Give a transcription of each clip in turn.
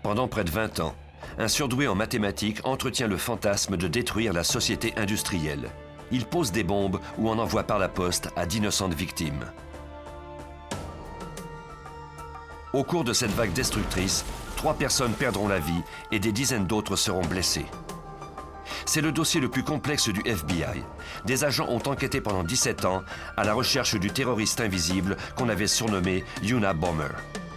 Pendant près de 20 ans, un surdoué en mathématiques entretient le fantasme de détruire la société industrielle. Il pose des bombes ou en envoie par la poste à d'innocentes victimes. Au cours de cette vague destructrice, 3 personnes perdront la vie et des dizaines d'autres seront blessées. C'est le dossier le plus complexe du FBI. Des agents ont enquêté pendant 17 ans à la recherche du terroriste invisible qu'on avait surnommé Unabomber.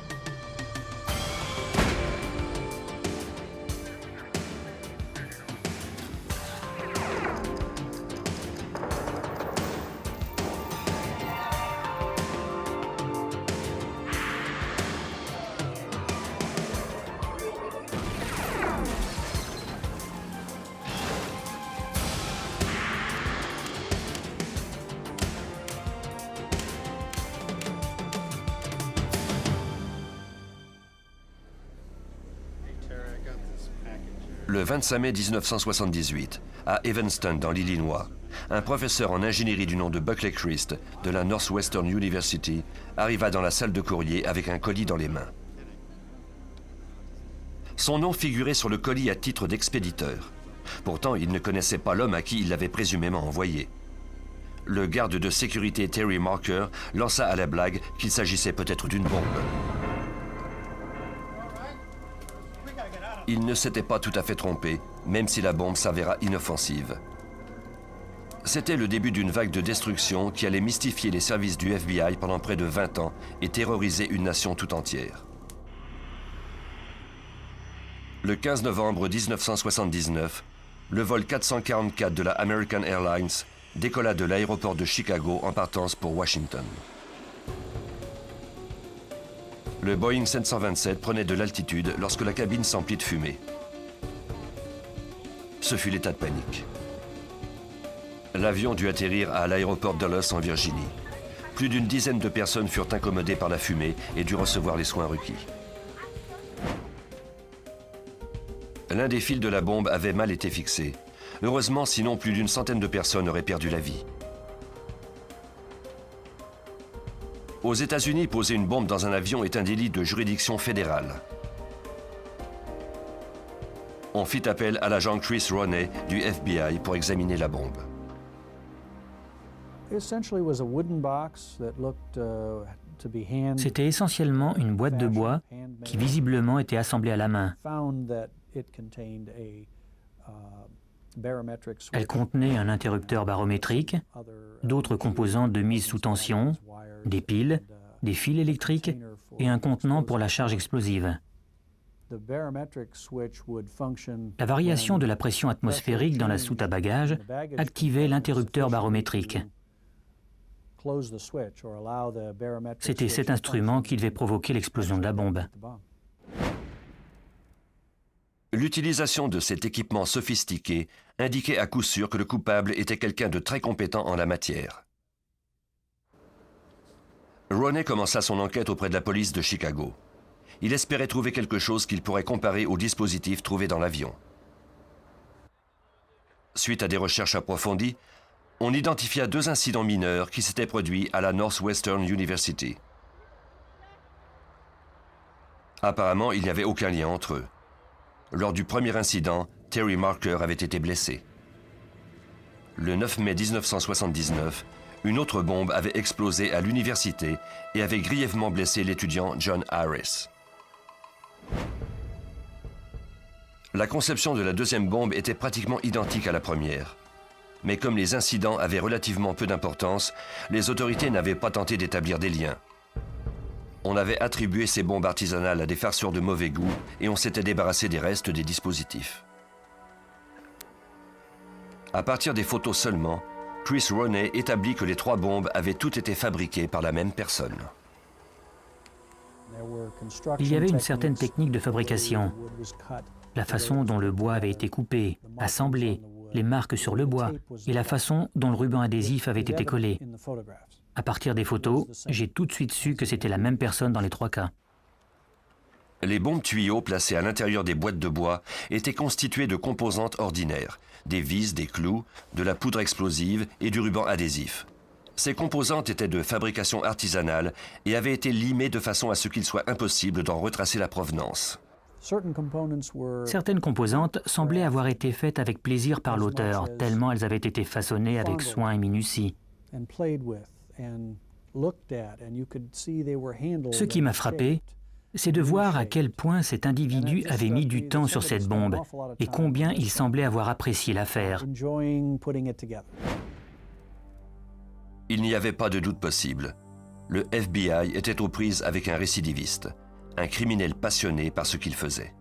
Le 25 mai 1978, à Evanston, dans l'Illinois, un professeur en ingénierie du nom de Buckley Christ de la Northwestern University arriva dans la salle de courrier avec un colis dans les mains. Son nom figurait sur le colis à titre d'expéditeur. Pourtant, il ne connaissait pas l'homme à qui il l'avait présumément envoyé. Le garde de sécurité Terry Marker lança à la blague qu'il s'agissait peut-être d'une bombe. Il ne s'était pas tout à fait trompé, même si la bombe s'avéra inoffensive. C'était le début d'une vague de destruction qui allait mystifier les services du FBI pendant près de 20 ans et terroriser une nation tout entière. Le 15 novembre 1979, le vol 444 de la American Airlines décolla de l'aéroport de Chicago en partance pour Washington. Le Boeing 727 prenait de l'altitude lorsque la cabine s'emplit de fumée. Ce fut l'état de panique. L'avion dut atterrir à l'aéroport Dulles en Virginie. Plus d'une dizaine de personnes furent incommodées par la fumée et durent recevoir les soins requis. L'un des fils de la bombe avait mal été fixé. Heureusement, sinon plus d'une centaine de personnes auraient perdu la vie. Aux États-Unis, poser une bombe dans un avion est un délit de juridiction fédérale. On fit appel à l'agent Chris Roney du FBI pour examiner la bombe. C'était essentiellement une boîte de bois qui visiblement était assemblée à la main. Elle contenait un interrupteur barométrique, d'autres composantes de mise sous tension, des piles, des fils électriques et un contenant pour la charge explosive. La variation de la pression atmosphérique dans la soute à bagages activait l'interrupteur barométrique. C'était cet instrument qui devait provoquer l'explosion de la bombe. L'utilisation de cet équipement sophistiqué indiquait à coup sûr que le coupable était quelqu'un de très compétent en la matière. Roney commença son enquête auprès de la police de Chicago. Il espérait trouver quelque chose qu'il pourrait comparer au dispositif trouvé dans l'avion. Suite à des recherches approfondies, on identifia 2 incidents mineurs qui s'étaient produits à la Northwestern University. Apparemment, il n'y avait aucun lien entre eux. Lors du premier incident, Terry Marker avait été blessé. Le 9 mai 1979, une autre bombe avait explosé à l'université et avait grièvement blessé l'étudiant John Harris. La conception de la deuxième bombe était pratiquement identique à la première. Mais comme les incidents avaient relativement peu d'importance, les autorités n'avaient pas tenté d'établir des liens. On avait attribué ces bombes artisanales à des farceurs de mauvais goût et on s'était débarrassé des restes des dispositifs. À partir des photos seulement, Chris Roney établit que les 3 bombes avaient toutes été fabriquées par la même personne. Il y avait une certaine technique de fabrication. La façon dont le bois avait été coupé, assemblé, les marques sur le bois et la façon dont le ruban adhésif avait été collé. À partir des photos, j'ai tout de suite su que c'était la même personne dans les 3 cas. Les bombes tuyaux placées à l'intérieur des boîtes de bois étaient constituées de composantes ordinaires, des vis, des clous, de la poudre explosive et du ruban adhésif. Ces composantes étaient de fabrication artisanale et avaient été limées de façon à ce qu'il soit impossible d'en retracer la provenance. Certaines composantes semblaient avoir été faites avec plaisir par l'auteur, tellement elles avaient été façonnées avec soin et minutie. Ce qui m'a frappé, c'est de voir à quel point cet individu avait mis du temps sur cette bombe et combien il semblait avoir apprécié l'affaire. Il n'y avait pas de doute possible. Le FBI était aux prises avec un récidiviste, un criminel passionné par ce qu'il faisait.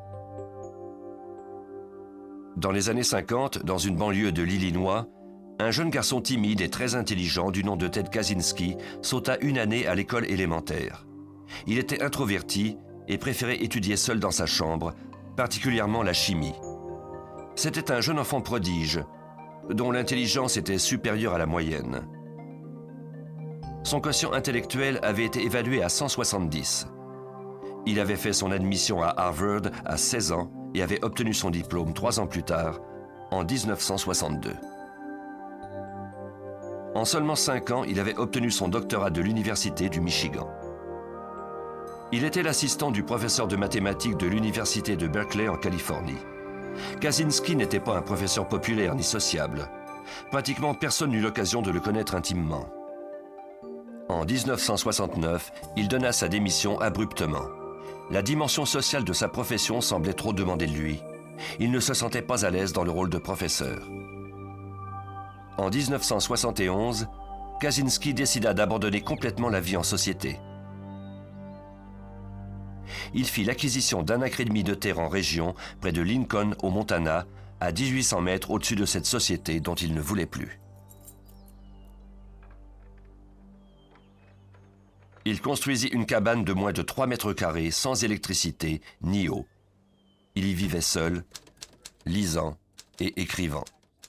Dans les années 50, dans une banlieue de l'Illinois, un jeune garçon timide et très intelligent du nom de Ted Kaczynski sauta une année à l'école élémentaire. Il était introverti et préférait étudier seul dans sa chambre, particulièrement la chimie. C'était un jeune enfant prodige, dont l'intelligence était supérieure à la moyenne. Son quotient intellectuel avait été évalué à 170. Il avait fait son admission à Harvard à 16 ans et avait obtenu son diplôme 3 ans plus tard, en 1962. En seulement 5 ans, il avait obtenu son doctorat de l'Université du Michigan. Il était l'assistant du professeur de mathématiques de l'Université de Berkeley en Californie. Kaczynski n'était pas un professeur populaire ni sociable. Pratiquement personne n'eut l'occasion de le connaître intimement. En 1969, il donna sa démission abruptement. La dimension sociale de sa profession semblait trop demander de lui. Il ne se sentait pas à l'aise dans le rôle de professeur. En 1971, Kaczynski décida d'abandonner complètement la vie en société. Il fit l'acquisition d'un acre et demi de terre en région, près de Lincoln, au Montana, à 1800 mètres au-dessus de cette société dont il ne voulait plus. Il construisit une cabane de moins de 3 mètres carrés, sans électricité ni eau. Il y vivait seul, lisant et écrivant.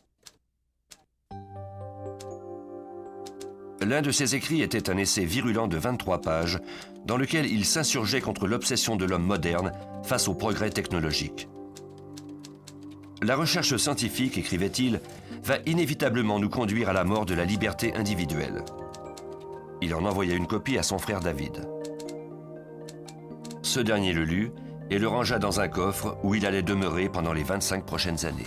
L'un de ses écrits était un essai virulent de 23 pages, dans lequel il s'insurgeait contre l'obsession de l'homme moderne face au progrès technologique. La recherche scientifique, écrivait-il, va inévitablement nous conduire à la mort de la liberté individuelle. Il en envoya une copie à son frère David. Ce dernier le lut et le rangea dans un coffre où il allait demeurer pendant les 25 prochaines années.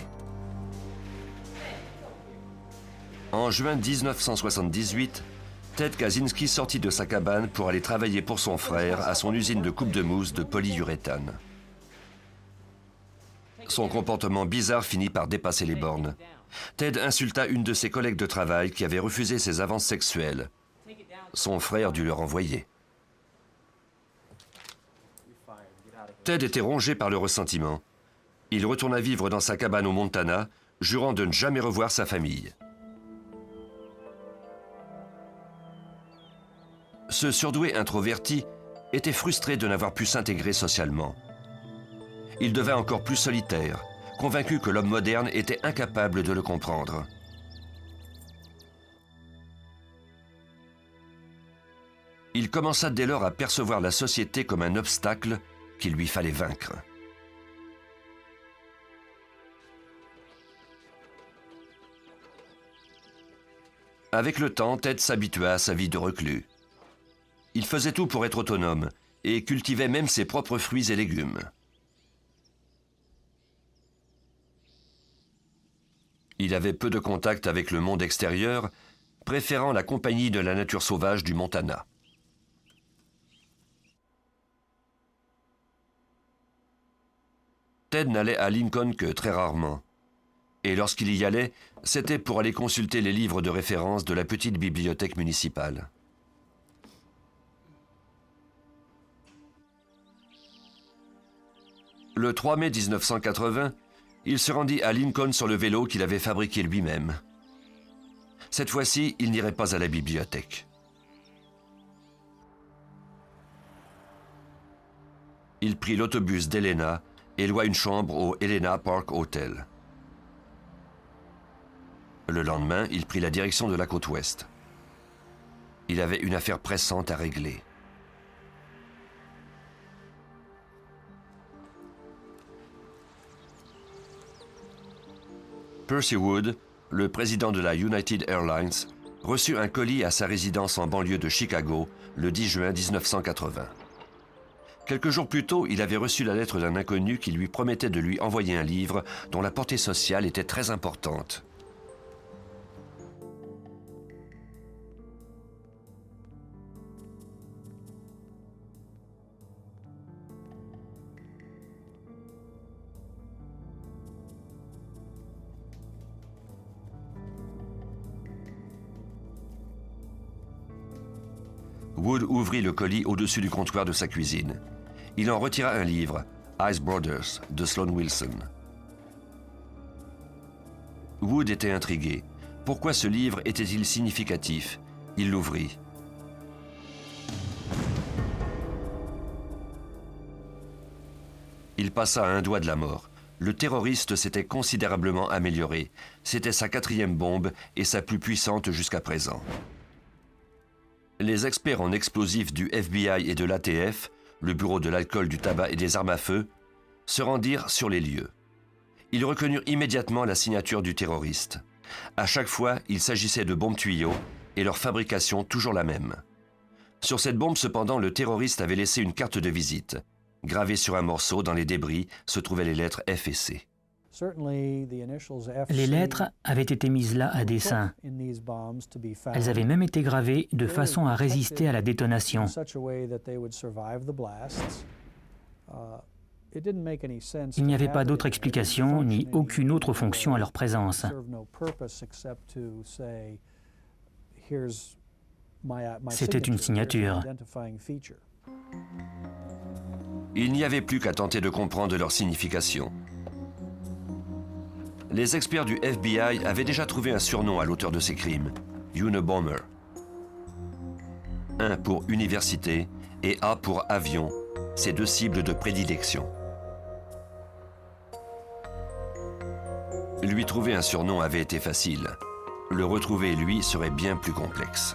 En juin 1978, Ted Kaczynski sortit de sa cabane pour aller travailler pour son frère à son usine de coupe de mousse de polyuréthane. Son comportement bizarre finit par dépasser les bornes. Ted insulta une de ses collègues de travail qui avait refusé ses avances sexuelles. Son frère dut le renvoyer. Ted était rongé par le ressentiment. Il retourna vivre dans sa cabane au Montana, jurant de ne jamais revoir sa famille. Ce surdoué introverti était frustré de n'avoir pu s'intégrer socialement. Il devint encore plus solitaire, convaincu que l'homme moderne était incapable de le comprendre. Il commença dès lors à percevoir la société comme un obstacle qu'il lui fallait vaincre. Avec le temps, Ted s'habitua à sa vie de reclus. Il faisait tout pour être autonome et cultivait même ses propres fruits et légumes. Il avait peu de contact avec le monde extérieur, préférant la compagnie de la nature sauvage du Montana. Ted n'allait à Lincoln que très rarement. Et lorsqu'il y allait, c'était pour aller consulter les livres de référence de la petite bibliothèque municipale. Le 3 mai 1980, il se rendit à Lincoln sur le vélo qu'il avait fabriqué lui-même. Cette fois-ci, il n'irait pas à la bibliothèque. Il prit l'autobus d'Helena et loua une chambre au Helena Park Hotel. Le lendemain, il prit la direction de la côte ouest. Il avait une affaire pressante à régler. Percy Wood, le président de la United Airlines, reçut un colis à sa résidence en banlieue de Chicago le 10 juin 1980. Quelques jours plus tôt, il avait reçu la lettre d'un inconnu qui lui promettait de lui envoyer un livre dont la portée sociale était très importante. Wood ouvrit le colis au-dessus du comptoir de sa cuisine. Il en retira un livre, Ice Brothers, de Sloan Wilson. Wood était intrigué. Pourquoi ce livre était-il significatif? Il l'ouvrit. Il passa à un doigt de la mort. Le terroriste s'était considérablement amélioré. C'était sa 4e bombe et sa plus puissante jusqu'à présent. Les experts en explosifs du FBI et de l'ATF, le Bureau de l'alcool, du tabac et des armes à feu, se rendirent sur les lieux. Ils reconnurent immédiatement la signature du terroriste. À chaque fois, il s'agissait de bombes tuyaux et leur fabrication toujours la même. Sur cette bombe, cependant, le terroriste avait laissé une carte de visite. Gravée sur un morceau, dans les débris, se trouvaient les lettres F et C. Les lettres avaient été mises là à dessein. Elles avaient même été gravées de façon à résister à la détonation. Il n'y avait pas d'autre explication ni aucune autre fonction à leur présence. C'était une signature. Il n'y avait plus qu'à tenter de comprendre leur signification. Les experts du FBI avaient déjà trouvé un surnom à l'auteur de ces crimes, Unabomber. Un pour université et A pour avion, ces deux cibles de prédilection. Lui trouver un surnom avait été facile. Le retrouver, lui, serait bien plus complexe.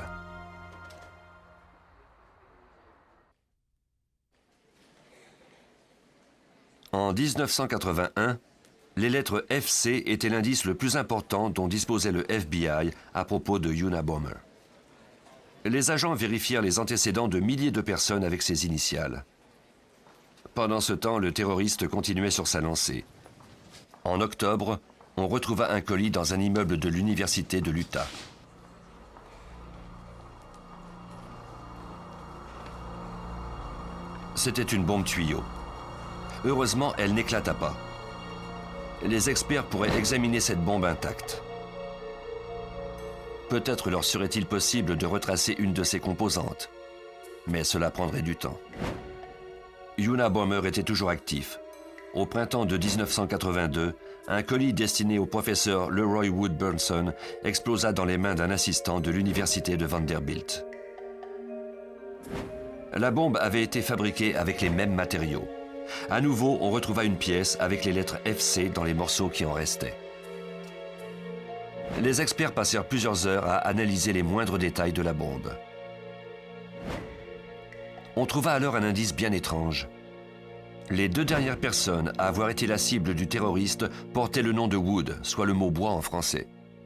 En 1981, les lettres FC étaient l'indice le plus important dont disposait le FBI à propos de Unabomber. Les agents vérifièrent les antécédents de milliers de personnes avec ces initiales. Pendant ce temps, le terroriste continuait sur sa lancée. En octobre, on retrouva un colis dans un immeuble de l'université de l'Utah. C'était une bombe tuyau. Heureusement, elle n'éclata pas. Les experts pourraient examiner cette bombe intacte. Peut-être leur serait-il possible de retracer une de ses composantes, mais cela prendrait du temps. Unabomber était toujours actif. Au printemps de 1982, un colis destiné au professeur Leroy Wood Burnson explosa dans les mains d'un assistant de l'université de Vanderbilt. La bombe avait été fabriquée avec les mêmes matériaux. À nouveau, on retrouva une pièce avec les lettres FC dans les morceaux qui en restaient. Les experts passèrent plusieurs heures à analyser les moindres détails de la bombe. On trouva alors un indice bien étrange. Les deux dernières personnes à avoir été la cible du terroriste portaient le nom de Wood, soit le mot bois en français.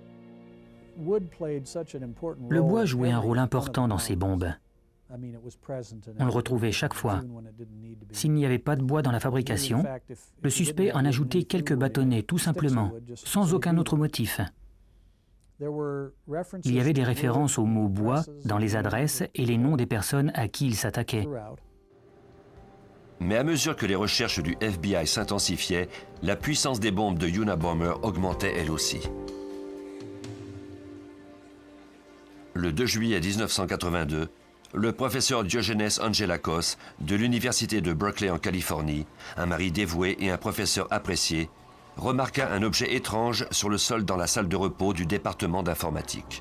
Le bois jouait un rôle important dans ces bombes. On le retrouvait chaque fois. S'il n'y avait pas de bois dans la fabrication, le suspect en ajoutait quelques bâtonnets, tout simplement, sans aucun autre motif. Il y avait des références au mot bois dans les adresses et les noms des personnes à qui il s'attaquait. Mais à mesure que les recherches du FBI s'intensifiaient, la puissance des bombes de Unabomber augmentait elle aussi. Le 2 juillet 1982, le professeur Diogenes Angelakos de l'université de Berkeley en Californie, un mari dévoué et un professeur apprécié, remarqua un objet étrange sur le sol dans la salle de repos du département d'informatique.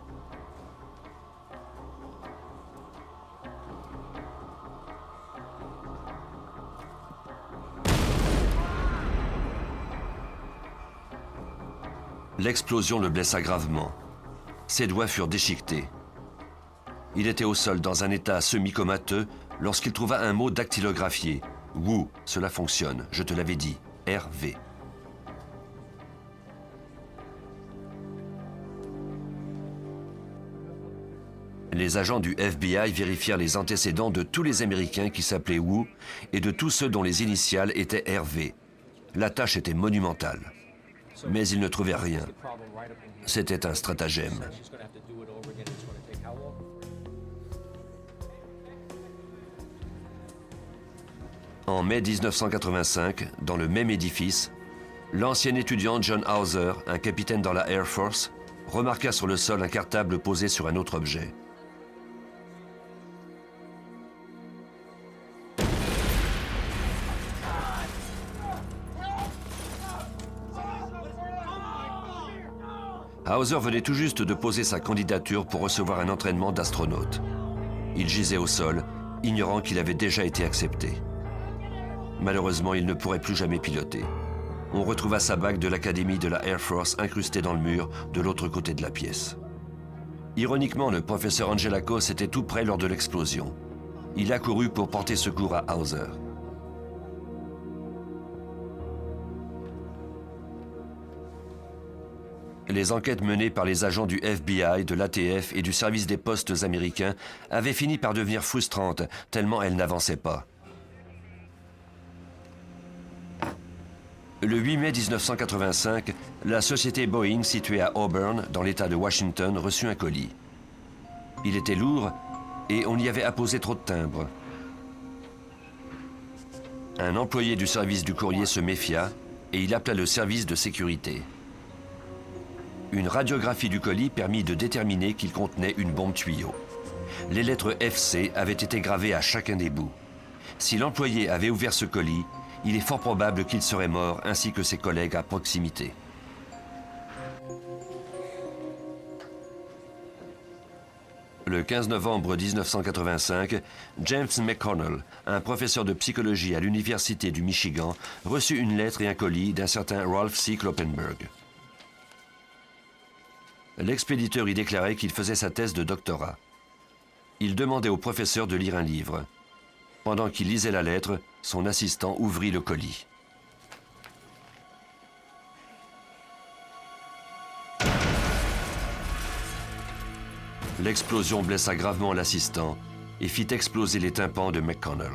L'explosion le blessa gravement. Ses doigts furent déchiquetés. Il était au sol dans un état semi-comateux lorsqu'il trouva un mot dactylographié. Woo, cela fonctionne, je te l'avais dit. RV. Les agents du FBI vérifièrent les antécédents de tous les Américains qui s'appelaient Wu et de tous ceux dont les initiales étaient RV. La tâche était monumentale. Mais ils ne trouvaient rien. C'était un stratagème. En mai 1985, dans le même édifice, l'ancien étudiant John Hauser, un capitaine dans la Air Force, remarqua sur le sol un cartable posé sur un autre objet. Hauser venait tout juste de poser sa candidature pour recevoir un entraînement d'astronaute. Il gisait au sol, ignorant qu'il avait déjà été accepté. Malheureusement, il ne pourrait plus jamais piloter. On retrouva sa bague de l'Académie de la Air Force incrustée dans le mur de l'autre côté de la pièce. Ironiquement, le professeur Angelakos était tout près lors de l'explosion. Il accourut pour porter secours à Hauser. Les enquêtes menées par les agents du FBI, de l'ATF et du service des postes américains avaient fini par devenir frustrantes, tellement elles n'avançaient pas. Le 8 mai 1985, la société Boeing, située à Auburn, dans l'État de Washington, reçut un colis. Il était lourd et on y avait apposé trop de timbres. Un employé du service du courrier se méfia et il appela le service de sécurité. Une radiographie du colis permit de déterminer qu'il contenait une bombe tuyau. Les lettres FC avaient été gravées à chacun des bouts. Si l'employé avait ouvert ce colis, il est fort probable qu'il serait mort ainsi que ses collègues à proximité. Le 15 novembre 1985, James McConnell, un professeur de psychologie à l'Université du Michigan, reçut une lettre et un colis d'un certain Ralph C. Kloppenberg. L'expéditeur y déclarait qu'il faisait sa thèse de doctorat. Il demandait au professeur de lire un livre. Pendant qu'il lisait la lettre, son assistant ouvrit le colis. L'explosion blessa gravement l'assistant et fit exploser les tympans de McConnell.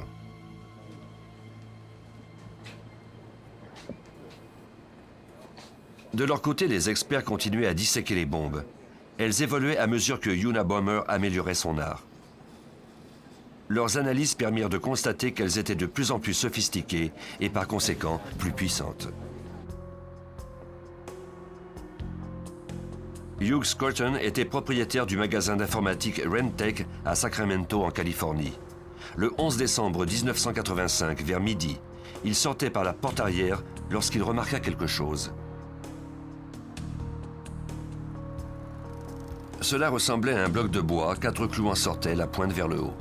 De leur côté, les experts continuaient à disséquer les bombes. Elles évoluaient à mesure que Unabomber améliorait son art. Leurs analyses permirent de constater qu'elles étaient de plus en plus sophistiquées et par conséquent plus puissantes. Hugh Scruton était propriétaire du magasin d'informatique Rentech à Sacramento en Californie. Le 11 décembre 1985, vers midi, il sortait par la porte arrière lorsqu'il remarqua quelque chose. Cela ressemblait à un bloc de bois, 4 clous en sortaient, la pointe vers le haut.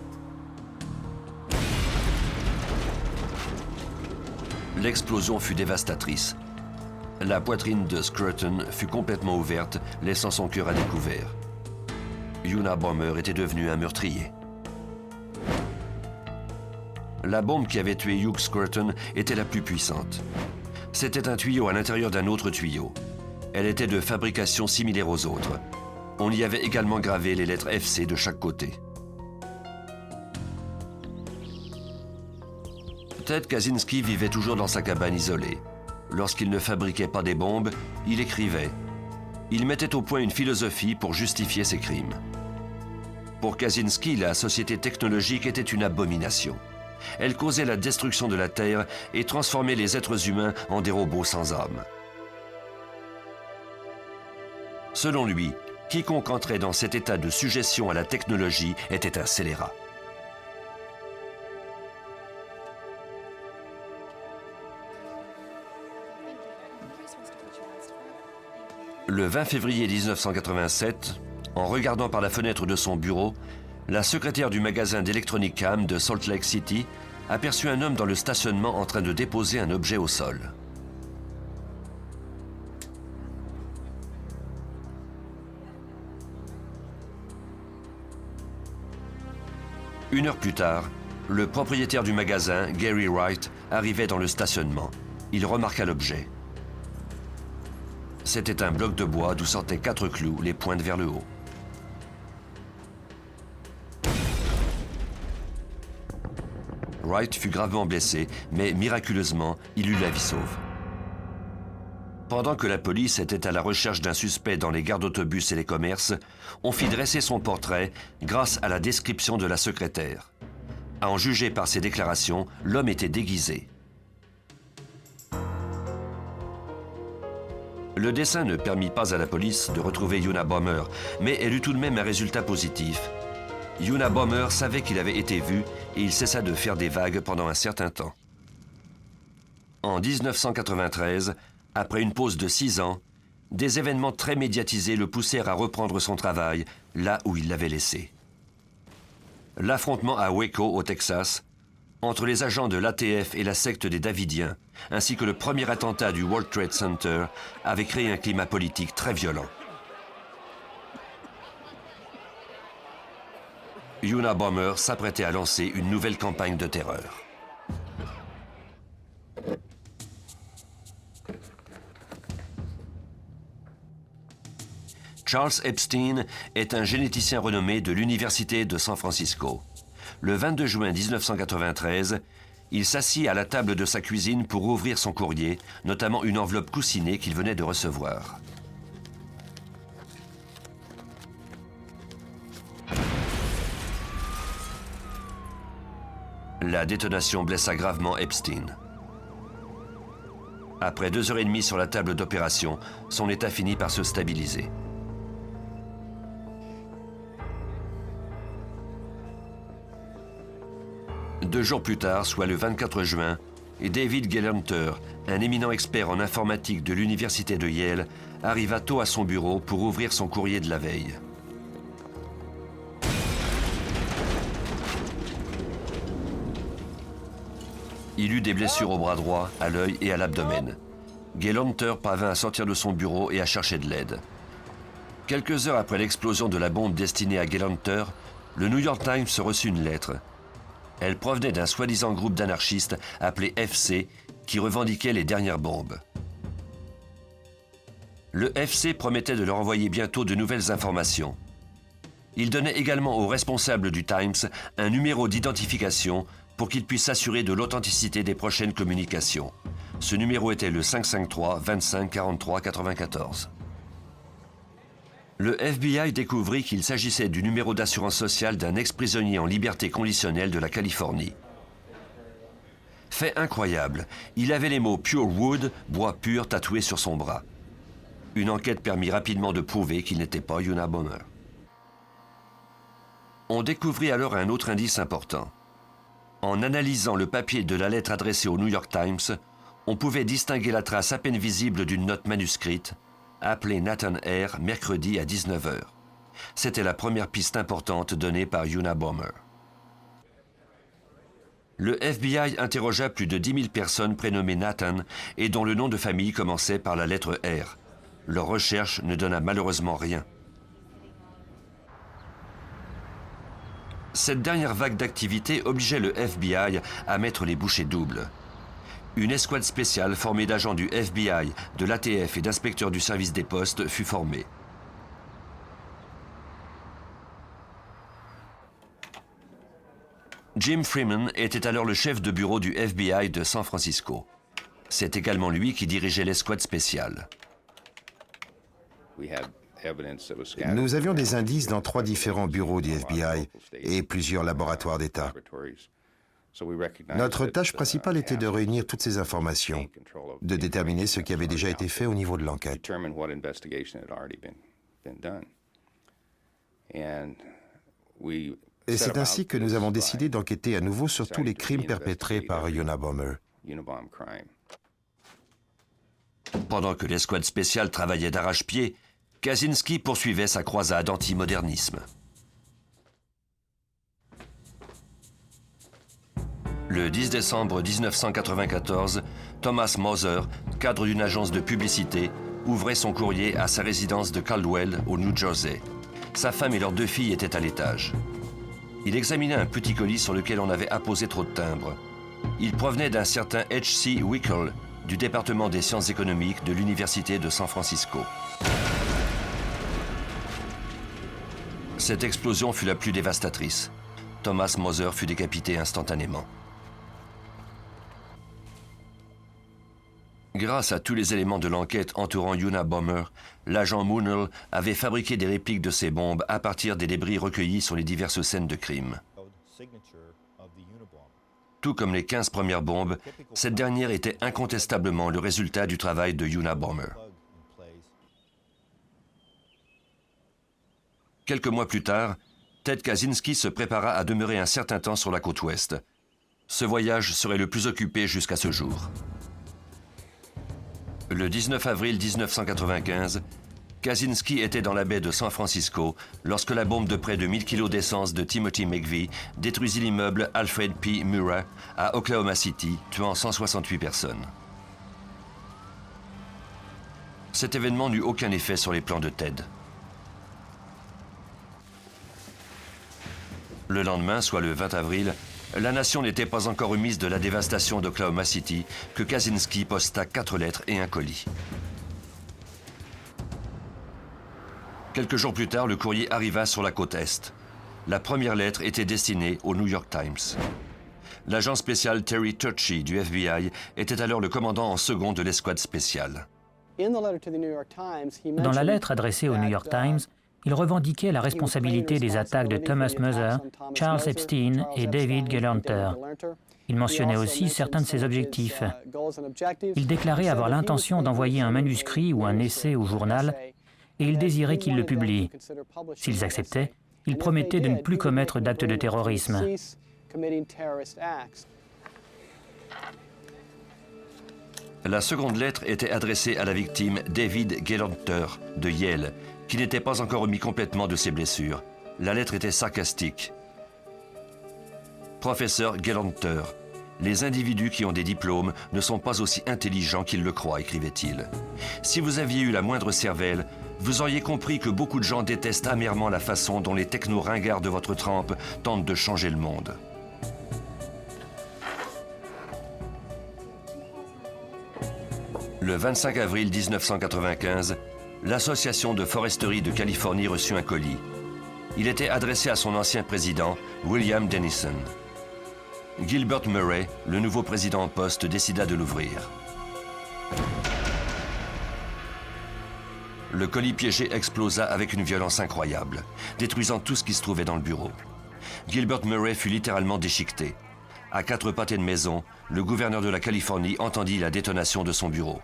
L'explosion fut dévastatrice. La poitrine de Scruton fut complètement ouverte, laissant son cœur à découvert. Unabomber était devenu un meurtrier. La bombe qui avait tué Hugh Scruton était la plus puissante. C'était un tuyau à l'intérieur d'un autre tuyau. Elle était de fabrication similaire aux autres. On y avait également gravé les lettres FC de chaque côté. Ted Kaczynski vivait toujours dans sa cabane isolée. Lorsqu'il ne fabriquait pas des bombes, il écrivait. Il mettait au point une philosophie pour justifier ses crimes. Pour Kaczynski, la société technologique était une abomination. Elle causait la destruction de la Terre et transformait les êtres humains en des robots sans âme. Selon lui, quiconque entrait dans cet état de sujétion à la technologie était un scélérat. Le 20 février 1987, en regardant par la fenêtre de son bureau, la secrétaire du magasin d'électronique Cam de Salt Lake City aperçut un homme dans le stationnement en train de déposer un objet au sol. Une heure plus tard, le propriétaire du magasin, Gary Wright, arrivait dans le stationnement. Il remarqua l'objet. C'était un bloc de bois d'où sortaient 4 clous, les pointes vers le haut. Wright fut gravement blessé, mais miraculeusement, il eut la vie sauve. Pendant que la police était à la recherche d'un suspect dans les gares d'autobus et les commerces, on fit dresser son portrait grâce à la description de la secrétaire. À en juger par ses déclarations, l'homme était déguisé. Le dessin ne permit pas à la police de retrouver Unabomber, mais elle eut tout de même un résultat positif. Unabomber savait qu'il avait été vu et il cessa de faire des vagues pendant un certain temps. En 1993, après une pause de 6 ans, des événements très médiatisés le poussèrent à reprendre son travail là où il l'avait laissé. L'affrontement à Waco, au Texas, entre les agents de l'ATF et la secte des Davidiens, ainsi que le premier attentat du World Trade Center, avait créé un climat politique très violent. Unabomber s'apprêtait à lancer une nouvelle campagne de terreur. Charles Epstein est un généticien renommé de l'Université de San Francisco. Le 22 juin 1993, il s'assit à la table de sa cuisine pour ouvrir son courrier, notamment une enveloppe coussinée qu'il venait de recevoir. La détonation blessa gravement Epstein. Après 2h30 sur la table d'opération, son état finit par se stabiliser. Deux jours plus tard, soit le 24 juin, David Gelernter, un éminent expert en informatique de l'université de Yale, arriva tôt à son bureau pour ouvrir son courrier de la veille. Il eut des blessures au bras droit, à l'œil et à l'abdomen. Gelernter parvint à sortir de son bureau et à chercher de l'aide. Quelques heures après l'explosion de la bombe destinée à Gelernter, le New York Times reçut une lettre. Elle provenait d'un soi-disant groupe d'anarchistes appelé FC qui revendiquait les dernières bombes. Le FC promettait de leur envoyer bientôt de nouvelles informations. Il donnait également aux responsables du Times un numéro d'identification pour qu'ils puissent s'assurer de l'authenticité des prochaines communications. Ce numéro était le 553 25 43 94. Le FBI découvrit qu'il s'agissait du numéro d'assurance sociale d'un ex-prisonnier en liberté conditionnelle de la Californie. Fait incroyable, il avait les mots « Pure Wood », bois pur, tatoués sur son bras. Une enquête permit rapidement de prouver qu'il n'était pas Unabomber. On découvrit alors un autre indice important. En analysant le papier de la lettre adressée au New York Times, on pouvait distinguer la trace à peine visible d'une note manuscrite, appelée Nathan R. mercredi à 19h. C'était la première piste importante donnée par Unabomber. Le FBI interrogea plus de 10 000 personnes prénommées Nathan et dont le nom de famille commençait par la lettre R. Leur recherche ne donna malheureusement rien. Cette dernière vague d'activité obligeait le FBI à mettre les bouchées doubles. Une escouade spéciale formée d'agents du FBI, de l'ATF et d'inspecteurs du service des postes fut formée. Jim Freeman était alors le chef de bureau du FBI de San Francisco. C'est également lui qui dirigeait l'escouade spéciale. Nous avions des indices dans 3 différents bureaux du FBI et plusieurs laboratoires d'État. Notre tâche principale était de réunir toutes ces informations, de déterminer ce qui avait déjà été fait au niveau de l'enquête. Et c'est ainsi que nous avons décidé d'enquêter à nouveau sur tous les crimes perpétrés par Unabomber. Pendant que l'escouade spéciale travaillait d'arrache-pied, Kaczynski poursuivait sa croisade anti-modernisme. Le 10 décembre 1994, Thomas Moser, cadre d'une agence de publicité, ouvrait son courrier à sa résidence de Caldwell, au New Jersey. Sa femme et leurs 2 filles étaient à l'étage. Il examinait un petit colis sur lequel on avait apposé trop de timbres. Il provenait d'un certain H.C. Wickel, du département des sciences économiques de l'Université de San Francisco. Cette explosion fut la plus dévastatrice. Thomas Moser fut décapité instantanément. Grâce à tous les éléments de l'enquête entourant Unabomber, l'agent Moonell avait fabriqué des répliques de ces bombes à partir des débris recueillis sur les diverses scènes de crime. Tout comme les 15 premières bombes, cette dernière était incontestablement le résultat du travail de Unabomber. Quelques mois plus tard, Ted Kaczynski se prépara à demeurer un certain temps sur la côte ouest. Ce voyage serait le plus occupé jusqu'à ce jour. Le 19 avril 1995, Kaczynski était dans la baie de San Francisco lorsque la bombe de près de 1000 kg d'essence de Timothy McVeigh détruisit l'immeuble Alfred P. Murrah à Oklahoma City, tuant 168 personnes. Cet événement n'eut aucun effet sur les plans de Ted. Le lendemain, soit le 20 avril, la nation n'était pas encore remise de la dévastation d'Oklahoma City que Kaczynski posta 4 lettres et un colis. Quelques jours plus tard, le courrier arriva sur la côte Est. La première lettre était destinée au New York Times. L'agent spécial Terry Turchie du FBI était alors le commandant en second de l'escouade spéciale. Dans la lettre adressée au New York Times, il revendiquait la responsabilité des attaques de Thomas Mother, Charles Epstein et David Gelernter. Il mentionnait aussi certains de ses objectifs. Il déclarait avoir l'intention d'envoyer un manuscrit ou un essai au journal et il désirait qu'il le publie. S'ils acceptaient, il promettait de ne plus commettre d'actes de terrorisme. La seconde lettre était adressée à la victime David Gelernter de Yale, qui n'était pas encore remis complètement de ses blessures. La lettre était sarcastique. Professeur Gelernter, les individus qui ont des diplômes ne sont pas aussi intelligents qu'ils le croient, écrivait-il. Si vous aviez eu la moindre cervelle, vous auriez compris que beaucoup de gens détestent amèrement la façon dont les techno-ringards de votre trempe tentent de changer le monde. Le 25 avril 1995, l'Association de foresterie de Californie reçut un colis. Il était adressé à son ancien président, William Dennison. Gilbert Murray, le nouveau président en poste, décida de l'ouvrir. Le colis piégé explosa avec une violence incroyable, détruisant tout ce qui se trouvait dans le bureau. Gilbert Murray fut littéralement déchiqueté. À 4 pâtés de maison, le gouverneur de la Californie entendit la détonation de son bureau.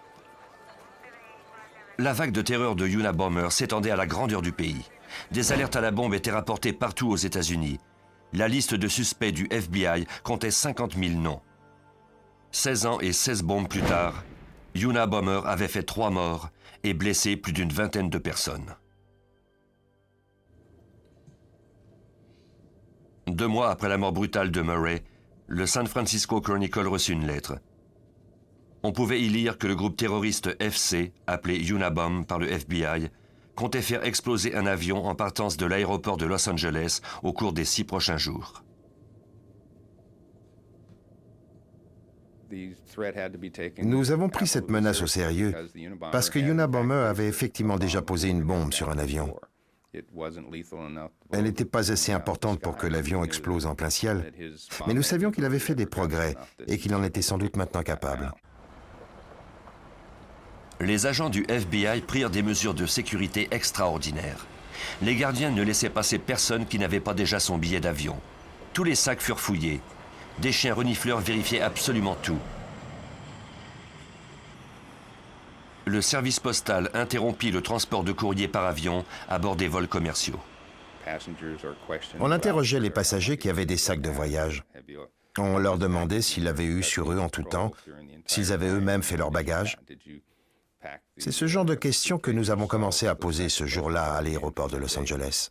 La vague de terreur de Unabomber s'étendait à la grandeur du pays. Des alertes à la bombe étaient rapportées partout aux États-Unis. La liste de suspects du FBI comptait 50 000 noms. 16 ans et 16 bombes plus tard, Unabomber avait fait 3 morts et blessé plus d'une vingtaine de personnes. 2 mois après la mort brutale de Murray, le San Francisco Chronicle reçut une lettre. On pouvait y lire que le groupe terroriste FC, appelé Unabomb par le FBI, comptait faire exploser un avion en partance de l'aéroport de Los Angeles au cours des 6 prochains jours. Nous avons pris cette menace au sérieux parce que Unabomber avait effectivement déjà posé une bombe sur un avion. Elle n'était pas assez importante pour que l'avion explose en plein ciel, mais nous savions qu'il avait fait des progrès et qu'il en était sans doute maintenant capable. Les agents du FBI prirent des mesures de sécurité extraordinaires. Les gardiens ne laissaient passer personne qui n'avait pas déjà son billet d'avion. Tous les sacs furent fouillés. Des chiens renifleurs vérifiaient absolument tout. Le service postal interrompit le transport de courrier par avion à bord des vols commerciaux. On interrogeait les passagers qui avaient des sacs de voyage. On leur demandait s'ils l'avaient eu sur eux en tout temps, s'ils avaient eux-mêmes fait leur bagage. C'est ce genre de questions que nous avons commencé à poser ce jour-là à l'aéroport de Los Angeles.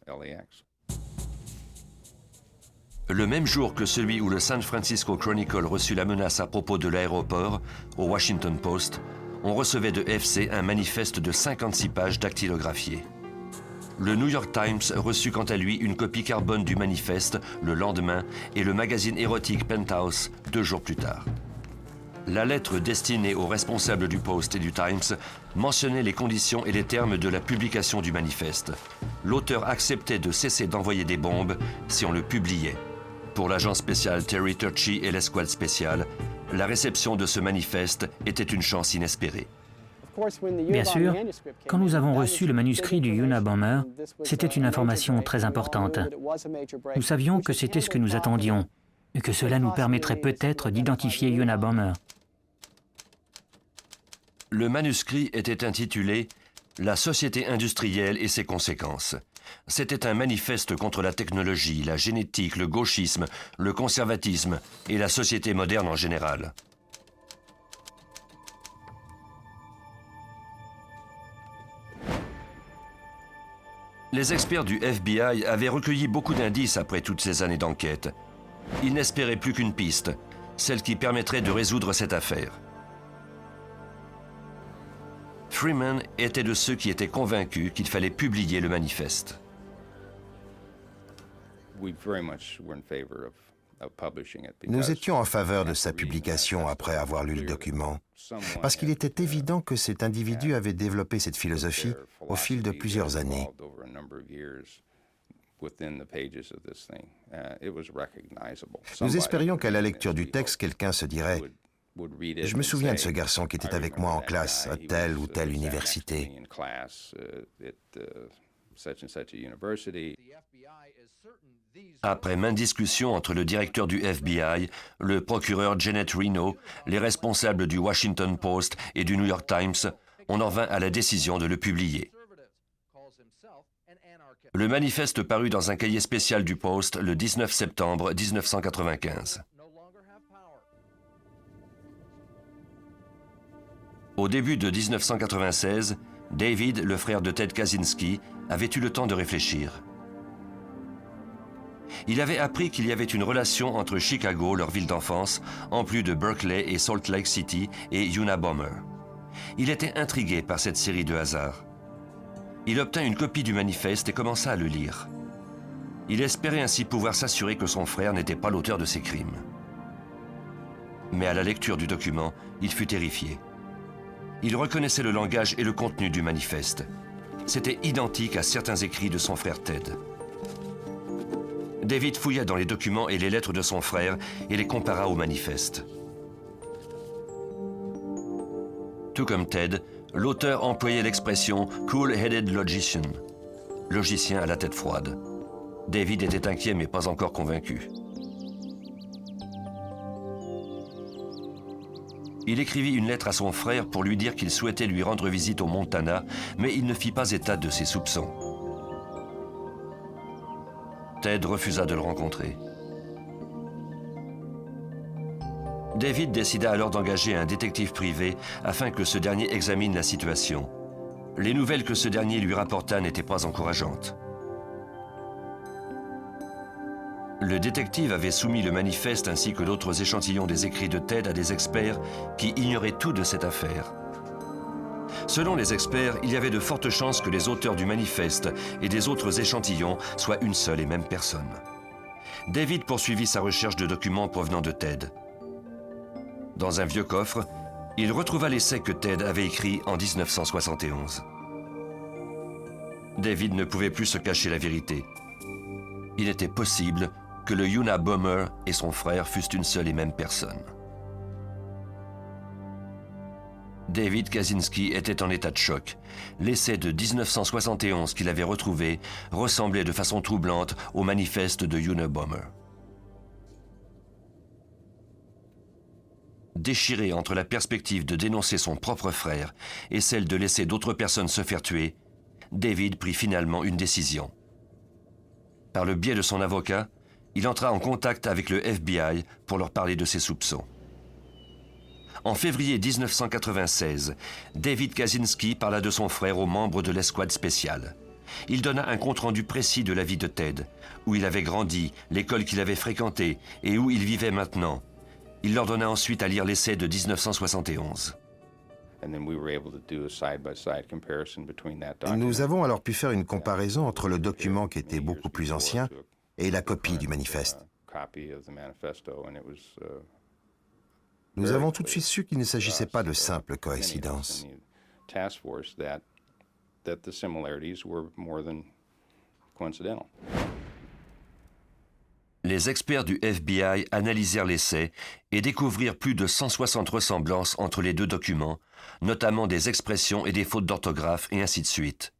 Le même jour que celui où le San Francisco Chronicle reçut la menace à propos de l'aéroport, au Washington Post, on recevait de FC un manifeste de 56 pages dactylographiées. Le New York Times reçut quant à lui une copie carbone du manifeste le lendemain et le magazine érotique Penthouse 2 jours plus tard. La lettre destinée aux responsables du Post et du Times mentionnait les conditions et les termes de la publication du manifeste. L'auteur acceptait de cesser d'envoyer des bombes si on le publiait. Pour l'agent spécial Terry Turchie et l'escouade spéciale, la réception de ce manifeste était une chance inespérée. Bien sûr, quand nous avons reçu le manuscrit du Unabomber, c'était une information très importante. Nous savions que c'était ce que nous attendions et que cela nous permettrait peut-être d'identifier Unabomber. Le manuscrit était intitulé « La société industrielle et ses conséquences ». C'était un manifeste contre la technologie, la génétique, le gauchisme, le conservatisme et la société moderne en général. Les experts du FBI avaient recueilli beaucoup d'indices après toutes ces années d'enquête. Ils n'espéraient plus qu'une piste, celle qui permettrait de résoudre cette affaire. Freeman était de ceux qui étaient convaincus qu'il fallait publier le manifeste. Nous étions en faveur de sa publication après avoir lu le document, parce qu'il était évident que cet individu avait développé cette philosophie au fil de plusieurs années. Nous espérions qu'à la lecture du texte, quelqu'un se dirait « Je me souviens de ce garçon qui était avec moi en classe à telle ou telle université. » Après maintes discussions entre le directeur du FBI, le procureur Janet Reno, les responsables du Washington Post et du New York Times, on en vint à la décision de le publier. Le manifeste parut dans un cahier spécial du Post le 19 septembre 1995. Au début de 1996, David, le frère de Ted Kaczynski, avait eu le temps de réfléchir. Il avait appris qu'il y avait une relation entre Chicago, leur ville d'enfance, en plus de Berkeley et Salt Lake City et Unabomber. Il était intrigué par cette série de hasards. Il obtint une copie du manifeste et commença à le lire. Il espérait ainsi pouvoir s'assurer que son frère n'était pas l'auteur de ces crimes. Mais à la lecture du document, il fut terrifié. Il reconnaissait le langage et le contenu du manifeste. C'était identique à certains écrits de son frère Ted. David fouilla dans les documents et les lettres de son frère et les compara au manifeste. Tout comme Ted, l'auteur employait l'expression « cool-headed logician », logicien à la tête froide. David était inquiet mais pas encore convaincu. Il écrivit une lettre à son frère pour lui dire qu'il souhaitait lui rendre visite au Montana, mais il ne fit pas état de ses soupçons. Ted refusa de le rencontrer. David décida alors d'engager un détective privé afin que ce dernier examine la situation. Les nouvelles que ce dernier lui rapporta n'étaient pas encourageantes. Le détective avait soumis le manifeste ainsi que d'autres échantillons des écrits de Ted à des experts qui ignoraient tout de cette affaire. Selon les experts, il y avait de fortes chances que les auteurs du manifeste et des autres échantillons soient une seule et même personne. David poursuivit sa recherche de documents provenant de Ted. Dans un vieux coffre, il retrouva l'essai que Ted avait écrit en 1971. David ne pouvait plus se cacher la vérité. Il était possible que le Unabomber et son frère fussent une seule et même personne. David Kaczynski était en état de choc. L'essai de 1971 qu'il avait retrouvé ressemblait de façon troublante au manifeste de Unabomber. Déchiré entre la perspective de dénoncer son propre frère et celle de laisser d'autres personnes se faire tuer, David prit finalement une décision. Par le biais de son avocat, il entra en contact avec le FBI pour leur parler de ses soupçons. En février 1996, David Kaczynski parla de son frère aux membres de l'escouade spéciale. Il donna un compte-rendu précis de la vie de Ted, où il avait grandi, l'école qu'il avait fréquentée et où il vivait maintenant. Il leur donna ensuite à lire l'essai de 1971. Nous avons alors pu faire une comparaison entre le document qui était beaucoup plus ancien et la copie du manifeste. Nous avons tout de suite su qu'il ne s'agissait pas de simple coïncidence. Les experts du FBI analysèrent l'essai et découvrirent plus de 160 ressemblances entre les deux documents, notamment des expressions et des fautes d'orthographe et ainsi de suite.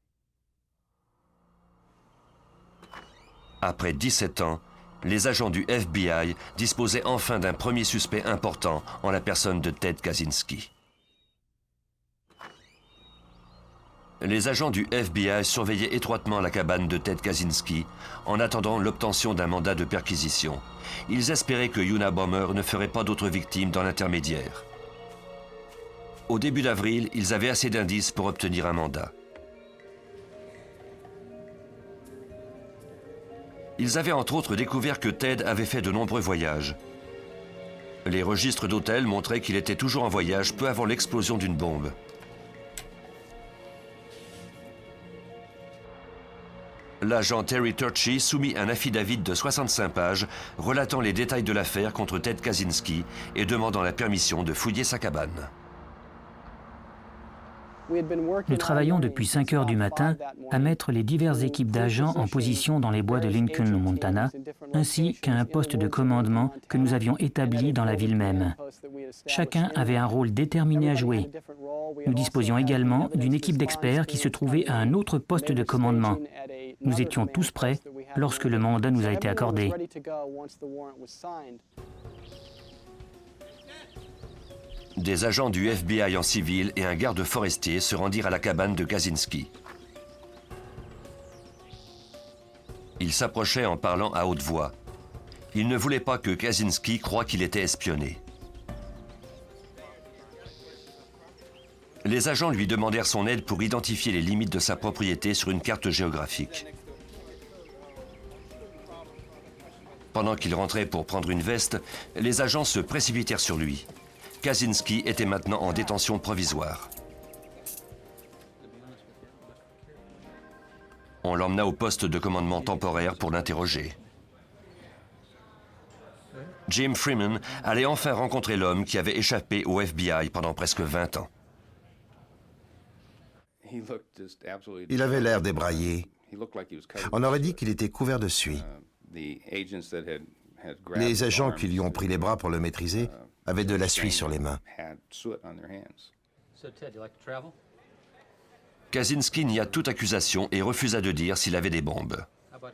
Après 17 ans, les agents du FBI disposaient enfin d'un premier suspect important en la personne de Ted Kaczynski. Les agents du FBI surveillaient étroitement la cabane de Ted Kaczynski en attendant l'obtention d'un mandat de perquisition. Ils espéraient que Unabomber ne ferait pas d'autres victimes dans l'intermédiaire. Au début d'avril, ils avaient assez d'indices pour obtenir un mandat. Ils avaient entre autres découvert que Ted avait fait de nombreux voyages. Les registres d'hôtel montraient qu'il était toujours en voyage peu avant l'explosion d'une bombe. L'agent Terry Turchi soumit un affidavit de 65 pages relatant les détails de l'affaire contre Ted Kaczynski et demandant la permission de fouiller sa cabane. Nous travaillons depuis 5 heures du matin à mettre les diverses équipes d'agents en position dans les bois de Lincoln, au Montana, ainsi qu'à un poste de commandement que nous avions établi dans la ville même. Chacun avait un rôle déterminé à jouer. Nous disposions également d'une équipe d'experts qui se trouvait à un autre poste de commandement. Nous étions tous prêts lorsque le mandat nous a été accordé. Des agents du FBI en civil et un garde forestier se rendirent à la cabane de Kaczynski. Ils s'approchaient en parlant à haute voix. Ils ne voulaient pas que Kaczynski croie qu'il était espionné. Les agents lui demandèrent son aide pour identifier les limites de sa propriété sur une carte géographique. Pendant qu'il rentrait pour prendre une veste, les agents se précipitèrent sur lui. Kaczynski était maintenant en détention provisoire. On l'emmena au poste de commandement temporaire pour l'interroger. Jim Freeman allait enfin rencontrer l'homme qui avait échappé au FBI pendant presque 20 ans. Il avait l'air débraillé. On aurait dit qu'il était couvert de suie. Les agents qui lui ont pris les bras pour le maîtriser avaient de la suie sur les mains. Kaczynski nia toute accusation et refusa de dire s'il avait des bombes.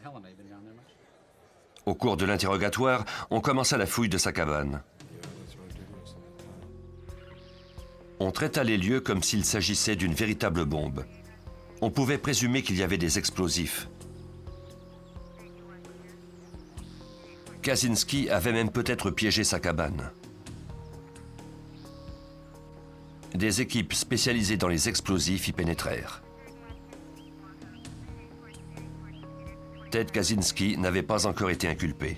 Au cours de l'interrogatoire, on commença la fouille de sa cabane. On traita les lieux comme s'il s'agissait d'une véritable bombe. On pouvait présumer qu'il y avait des explosifs. Kaczynski avait même peut-être piégé sa cabane. Des équipes spécialisées dans les explosifs y pénétrèrent. Ted Kaczynski n'avait pas encore été inculpé.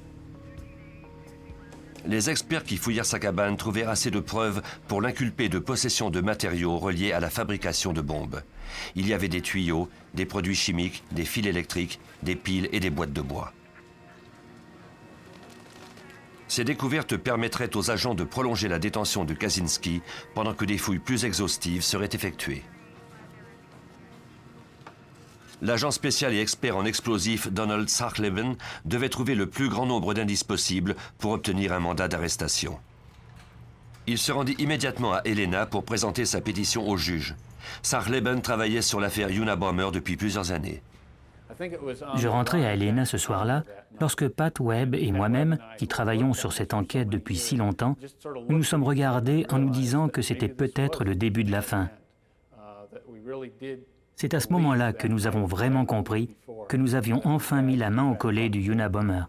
Les experts qui fouillèrent sa cabane trouvèrent assez de preuves pour l'inculper de possession de matériaux reliés à la fabrication de bombes. Il y avait des tuyaux, des produits chimiques, des fils électriques, des piles et des boîtes de bois. Ces découvertes permettraient aux agents de prolonger la détention de Kaczynski pendant que des fouilles plus exhaustives seraient effectuées. L'agent spécial et expert en explosifs Donald Sachleben devait trouver le plus grand nombre d'indices possibles pour obtenir un mandat d'arrestation. Il se rendit immédiatement à Helena pour présenter sa pétition au juge. Sachleben travaillait sur l'affaire Unabomber depuis plusieurs années. Je rentrais à Helena ce soir-là lorsque Pat Webb et moi-même, qui travaillons sur cette enquête depuis si longtemps, nous nous sommes regardés en nous disant que c'était peut-être le début de la fin. C'est à ce moment-là que nous avons vraiment compris que nous avions enfin mis la main au collet du Unabomber.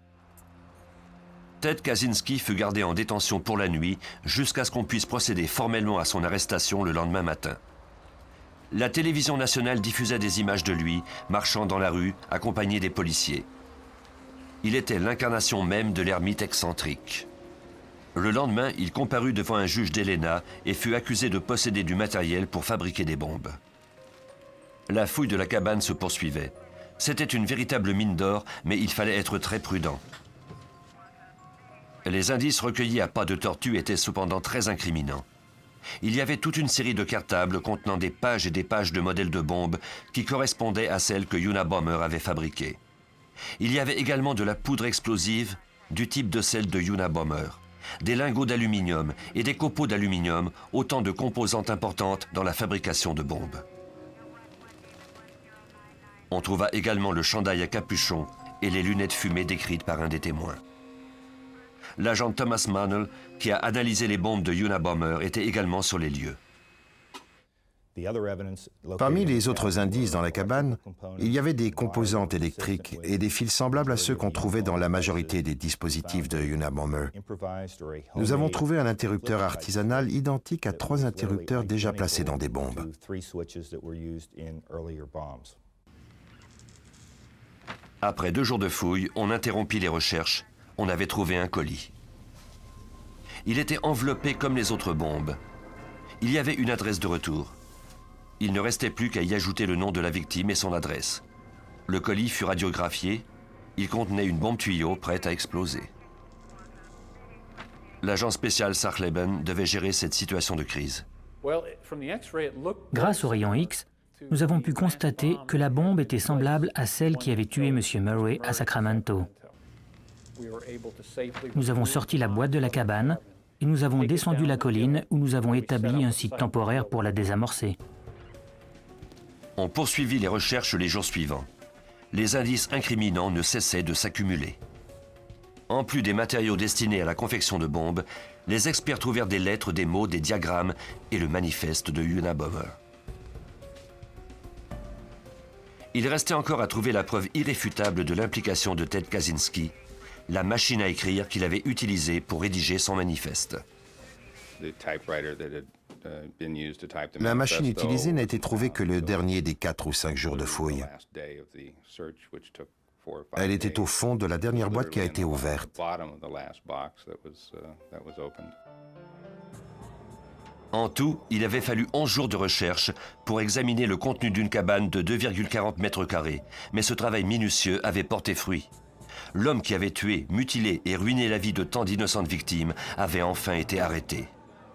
Ted Kaczynski fut gardé en détention pour la nuit jusqu'à ce qu'on puisse procéder formellement à son arrestation le lendemain matin. La télévision nationale diffusait des images de lui, marchant dans la rue, accompagné des policiers. Il était l'incarnation même de l'ermite excentrique. Le lendemain, il comparut devant un juge d'Helena et fut accusé de posséder du matériel pour fabriquer des bombes. La fouille de la cabane se poursuivait. C'était une véritable mine d'or, mais il fallait être très prudent. Les indices recueillis à pas de tortue étaient cependant très incriminants. Il y avait toute une série de cartables contenant des pages et des pages de modèles de bombes qui correspondaient à celles que Unabomber avait fabriquées. Il y avait également de la poudre explosive du type de celle de Unabomber, des lingots d'aluminium et des copeaux d'aluminium, autant de composantes importantes dans la fabrication de bombes. On trouva également le chandail à capuchon et les lunettes fumées décrites par un des témoins. L'agent Thomas Mannel, qui a analysé les bombes de Unabomber, était également sur les lieux. Parmi les autres indices dans la cabane, il y avait des composantes électriques et des fils semblables à ceux qu'on trouvait dans la majorité des dispositifs de Unabomber. Nous avons trouvé un interrupteur artisanal identique à 3 interrupteurs déjà placés dans des bombes. Après 2 jours de fouilles, on interrompit les recherches. On avait trouvé un colis. Il était enveloppé comme les autres bombes. Il y avait une adresse de retour. Il ne restait plus qu'à y ajouter le nom de la victime et son adresse. Le colis fut radiographié. Il contenait une bombe tuyau prête à exploser. L'agent spécial Sachleben devait gérer cette situation de crise. Grâce au rayon X, nous avons pu constater que la bombe était semblable à celle qui avait tué M. Murray à Sacramento. Nous avons sorti la boîte de la cabane et nous avons descendu la colline où nous avons établi un site temporaire pour la désamorcer. On poursuivit les recherches les jours suivants. Les indices incriminants ne cessaient de s'accumuler. En plus des matériaux destinés à la confection de bombes, les experts trouvèrent des lettres, des mots, des diagrammes et le manifeste de Unabomber. Il restait encore à trouver la preuve irréfutable de l'implication de Ted Kaczynski, la machine à écrire qu'il avait utilisée pour rédiger son manifeste. La machine utilisée n'a été trouvée que le dernier des 4 ou 5 jours de fouille. Elle était au fond de la dernière boîte qui a été ouverte. En tout, il avait fallu 11 jours de recherche pour examiner le contenu d'une cabane de 2,40 mètres carrés, mais ce travail minutieux avait porté fruit. L'homme qui avait tué, mutilé et ruiné la vie de tant d'innocentes victimes avait enfin été arrêté.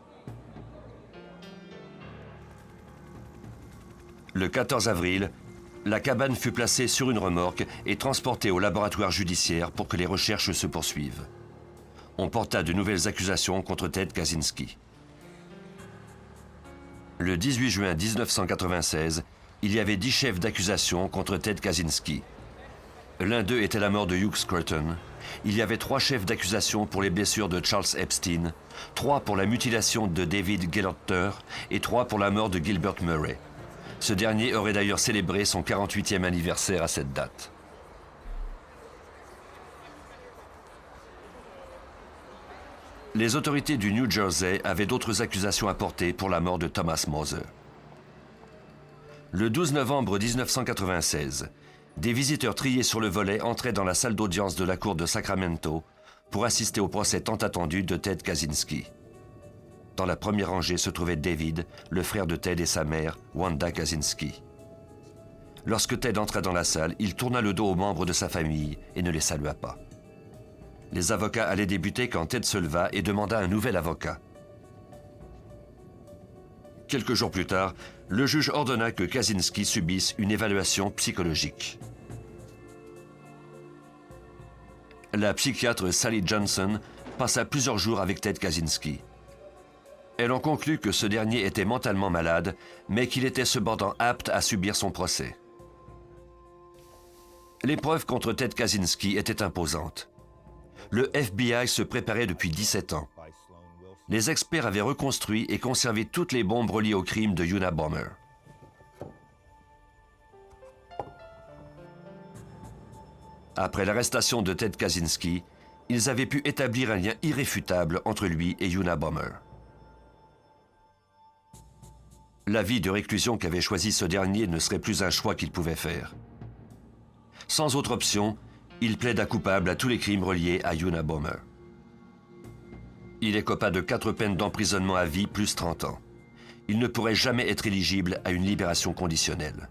Le 14 avril, la cabane fut placée sur une remorque et transportée au laboratoire judiciaire pour que les recherches se poursuivent. On porta de nouvelles accusations contre Ted Kaczynski. Le 18 juin 1996, il y avait 10 chefs d'accusation contre Ted Kaczynski. L'un d'eux était la mort de Hugh Scruton. Il y avait 3 chefs d'accusation pour les blessures de Charles Epstein, 3 pour la mutilation de David Gelorter et 3 pour la mort de Gilbert Murray. Ce dernier aurait d'ailleurs célébré son 48e anniversaire à cette date. Les autorités du New Jersey avaient d'autres accusations à porter pour la mort de Thomas Moser. Le 12 novembre 1996, des visiteurs triés sur le volet entraient dans la salle d'audience de la cour de Sacramento pour assister au procès tant attendu de Ted Kaczynski. Dans la première rangée se trouvait David, le frère de Ted et sa mère, Wanda Kaczynski. Lorsque Ted entra dans la salle, il tourna le dos aux membres de sa famille et ne les salua pas. Les avocats allaient débuter quand Ted se leva et demanda un nouvel avocat. Quelques jours plus tard, le juge ordonna que Kaczynski subisse une évaluation psychologique. La psychiatre Sally Johnson passa plusieurs jours avec Ted Kaczynski. Elle en conclut que ce dernier était mentalement malade, mais qu'il était cependant apte à subir son procès. Les preuves contre Ted Kaczynski étaient imposantes. Le FBI se préparait depuis 17 ans. Les experts avaient reconstruit et conservé toutes les bombes reliées au crime de Unabomber. Après l'arrestation de Ted Kaczynski, ils avaient pu établir un lien irréfutable entre lui et Unabomber. La vie de réclusion qu'avait choisi ce dernier ne serait plus un choix qu'il pouvait faire. Sans autre option, il plaida coupable à tous les crimes reliés à Unabomber. Il écopa de 4 peines d'emprisonnement à vie plus 30 ans. Il ne pourrait jamais être éligible à une libération conditionnelle.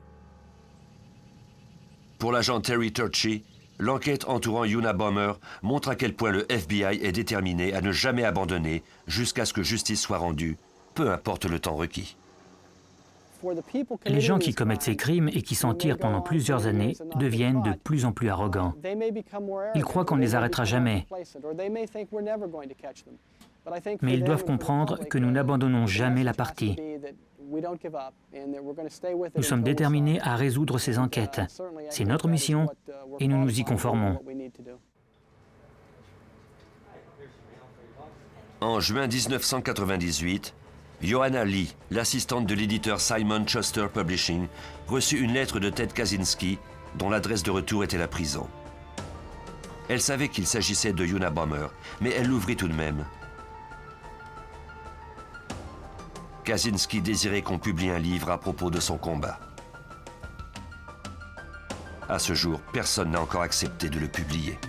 Pour l'agent Terry Turchi, l'enquête entourant Unabomber montre à quel point le FBI est déterminé à ne jamais abandonner jusqu'à ce que justice soit rendue, peu importe le temps requis. Les gens qui commettent ces crimes et qui s'en tirent pendant plusieurs années deviennent de plus en plus arrogants. Ils croient qu'on ne les arrêtera jamais. Mais ils doivent comprendre que nous n'abandonnons jamais la partie. Nous sommes déterminés à résoudre ces enquêtes. C'est notre mission et nous nous y conformons. En juin 1998, Johanna Lee, l'assistante de l'éditeur Simon Schuster Publishing, reçut une lettre de Ted Kaczynski, dont l'adresse de retour était la prison. Elle savait qu'il s'agissait de Unabomber, mais elle l'ouvrit tout de même. Kaczynski désirait qu'on publie un livre à propos de son combat. À ce jour, personne n'a encore accepté de le publier.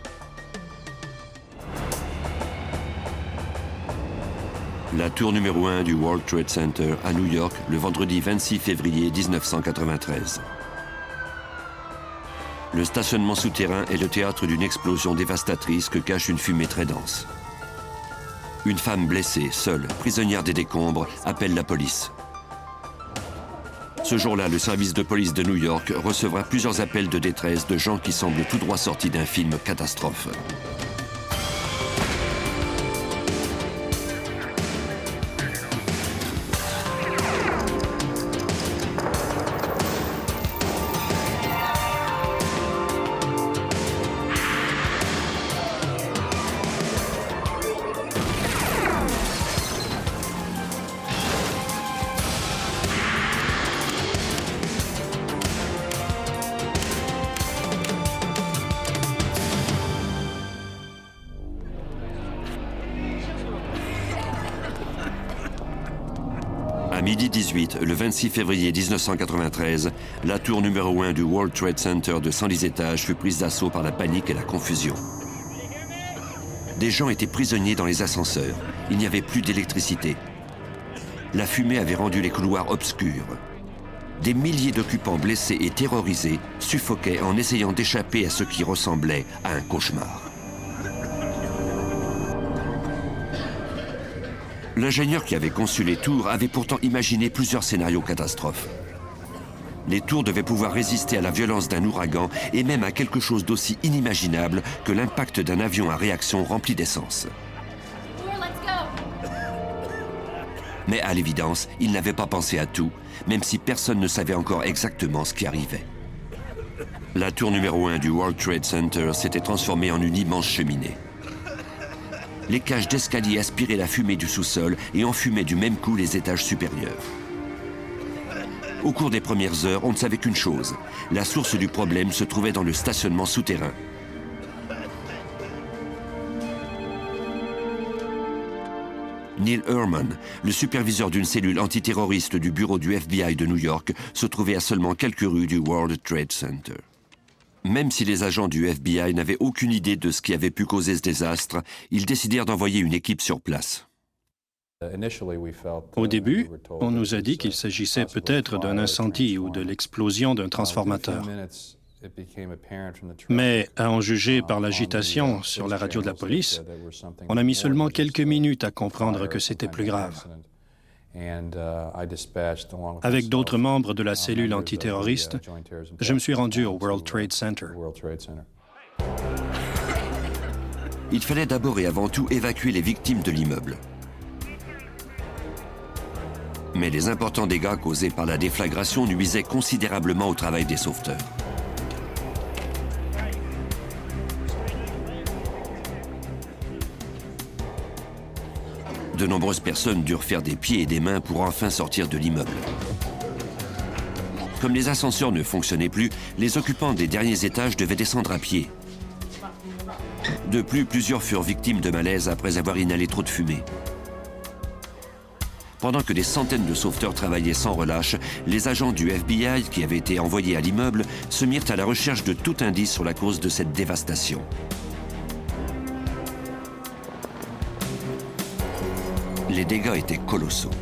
La tour numéro 1 du World Trade Center à New York, le vendredi 26 février 1993. Le stationnement souterrain est le théâtre d'une explosion dévastatrice que cache une fumée très dense. Une femme blessée, seule, prisonnière des décombres, appelle la police. Ce jour-là, le service de police de New York recevra plusieurs appels de détresse de gens qui semblent tout droit sortis d'un film catastrophe. À midi 18, le 26 février 1993, la tour numéro 1 du World Trade Center de 110 étages fut prise d'assaut par la panique et la confusion. Des gens étaient prisonniers dans les ascenseurs. Il n'y avait plus d'électricité. La fumée avait rendu les couloirs obscurs. Des milliers d'occupants blessés et terrorisés suffoquaient en essayant d'échapper à ce qui ressemblait à un cauchemar. L'ingénieur qui avait conçu les tours avait pourtant imaginé plusieurs scénarios catastrophes. Les tours devaient pouvoir résister à la violence d'un ouragan et même à quelque chose d'aussi inimaginable que l'impact d'un avion à réaction rempli d'essence. Mais à l'évidence, il n'avait pas pensé à tout, même si personne ne savait encore exactement ce qui arrivait. La tour numéro 1 du World Trade Center s'était transformée en une immense cheminée. Les cages d'escalier aspiraient la fumée du sous-sol et enfumaient du même coup les étages supérieurs. Au cours des premières heures, on ne savait qu'une chose. La source du problème se trouvait dans le stationnement souterrain. Neil Herman, le superviseur d'une cellule antiterroriste du bureau du FBI de New York, se trouvait à seulement quelques rues du World Trade Center. Même si les agents du FBI n'avaient aucune idée de ce qui avait pu causer ce désastre, ils décidèrent d'envoyer une équipe sur place. Au début, on nous a dit qu'il s'agissait peut-être d'un incendie ou de l'explosion d'un transformateur. Mais, à en juger par l'agitation sur la radio de la police, on a mis seulement quelques minutes à comprendre que c'était plus grave. Avec d'autres membres de la cellule antiterroriste, je me suis rendu au World Trade Center. Il fallait d'abord et avant tout évacuer les victimes de l'immeuble. Mais les importants dégâts causés par la déflagration nuisaient considérablement au travail des sauveteurs. De nombreuses personnes durent faire des pieds et des mains pour enfin sortir de l'immeuble. Comme les ascenseurs ne fonctionnaient plus, les occupants des derniers étages devaient descendre à pied. De plus, plusieurs furent victimes de malaise après avoir inhalé trop de fumée. Pendant que des centaines de sauveteurs travaillaient sans relâche, les agents du FBI qui avaient été envoyés à l'immeuble se mirent à la recherche de tout indice sur la cause de cette dévastation. Les dégâts étaient colossaux.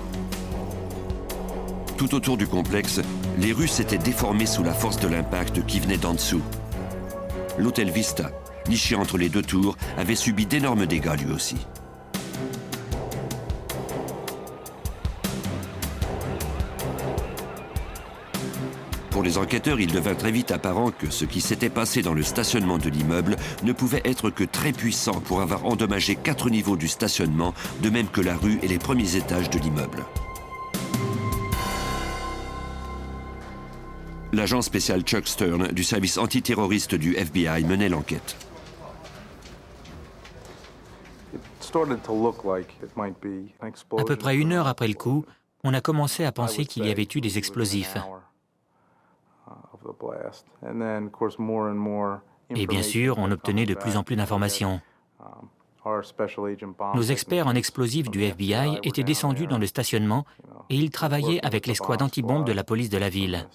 Tout autour du complexe, les rues s'étaient déformées sous la force de l'impact qui venait d'en dessous. L'hôtel Vista, niché entre les deux tours, avait subi d'énormes dégâts lui aussi. Pour les enquêteurs, il devint très vite apparent que ce qui s'était passé dans le stationnement de l'immeuble ne pouvait être que très puissant pour avoir endommagé 4 niveaux du stationnement, de même que la rue et les premiers étages de l'immeuble. L'agent spécial Chuck Stern du service antiterroriste du FBI menait l'enquête. À peu près 1 heure après le coup, on a commencé à penser qu'il y avait eu des explosifs. Et bien sûr, on obtenait de plus en plus d'informations. Nos experts en explosifs du FBI étaient descendus dans le stationnement et ils travaillaient avec l'escouade anti-bombe de la police de la ville.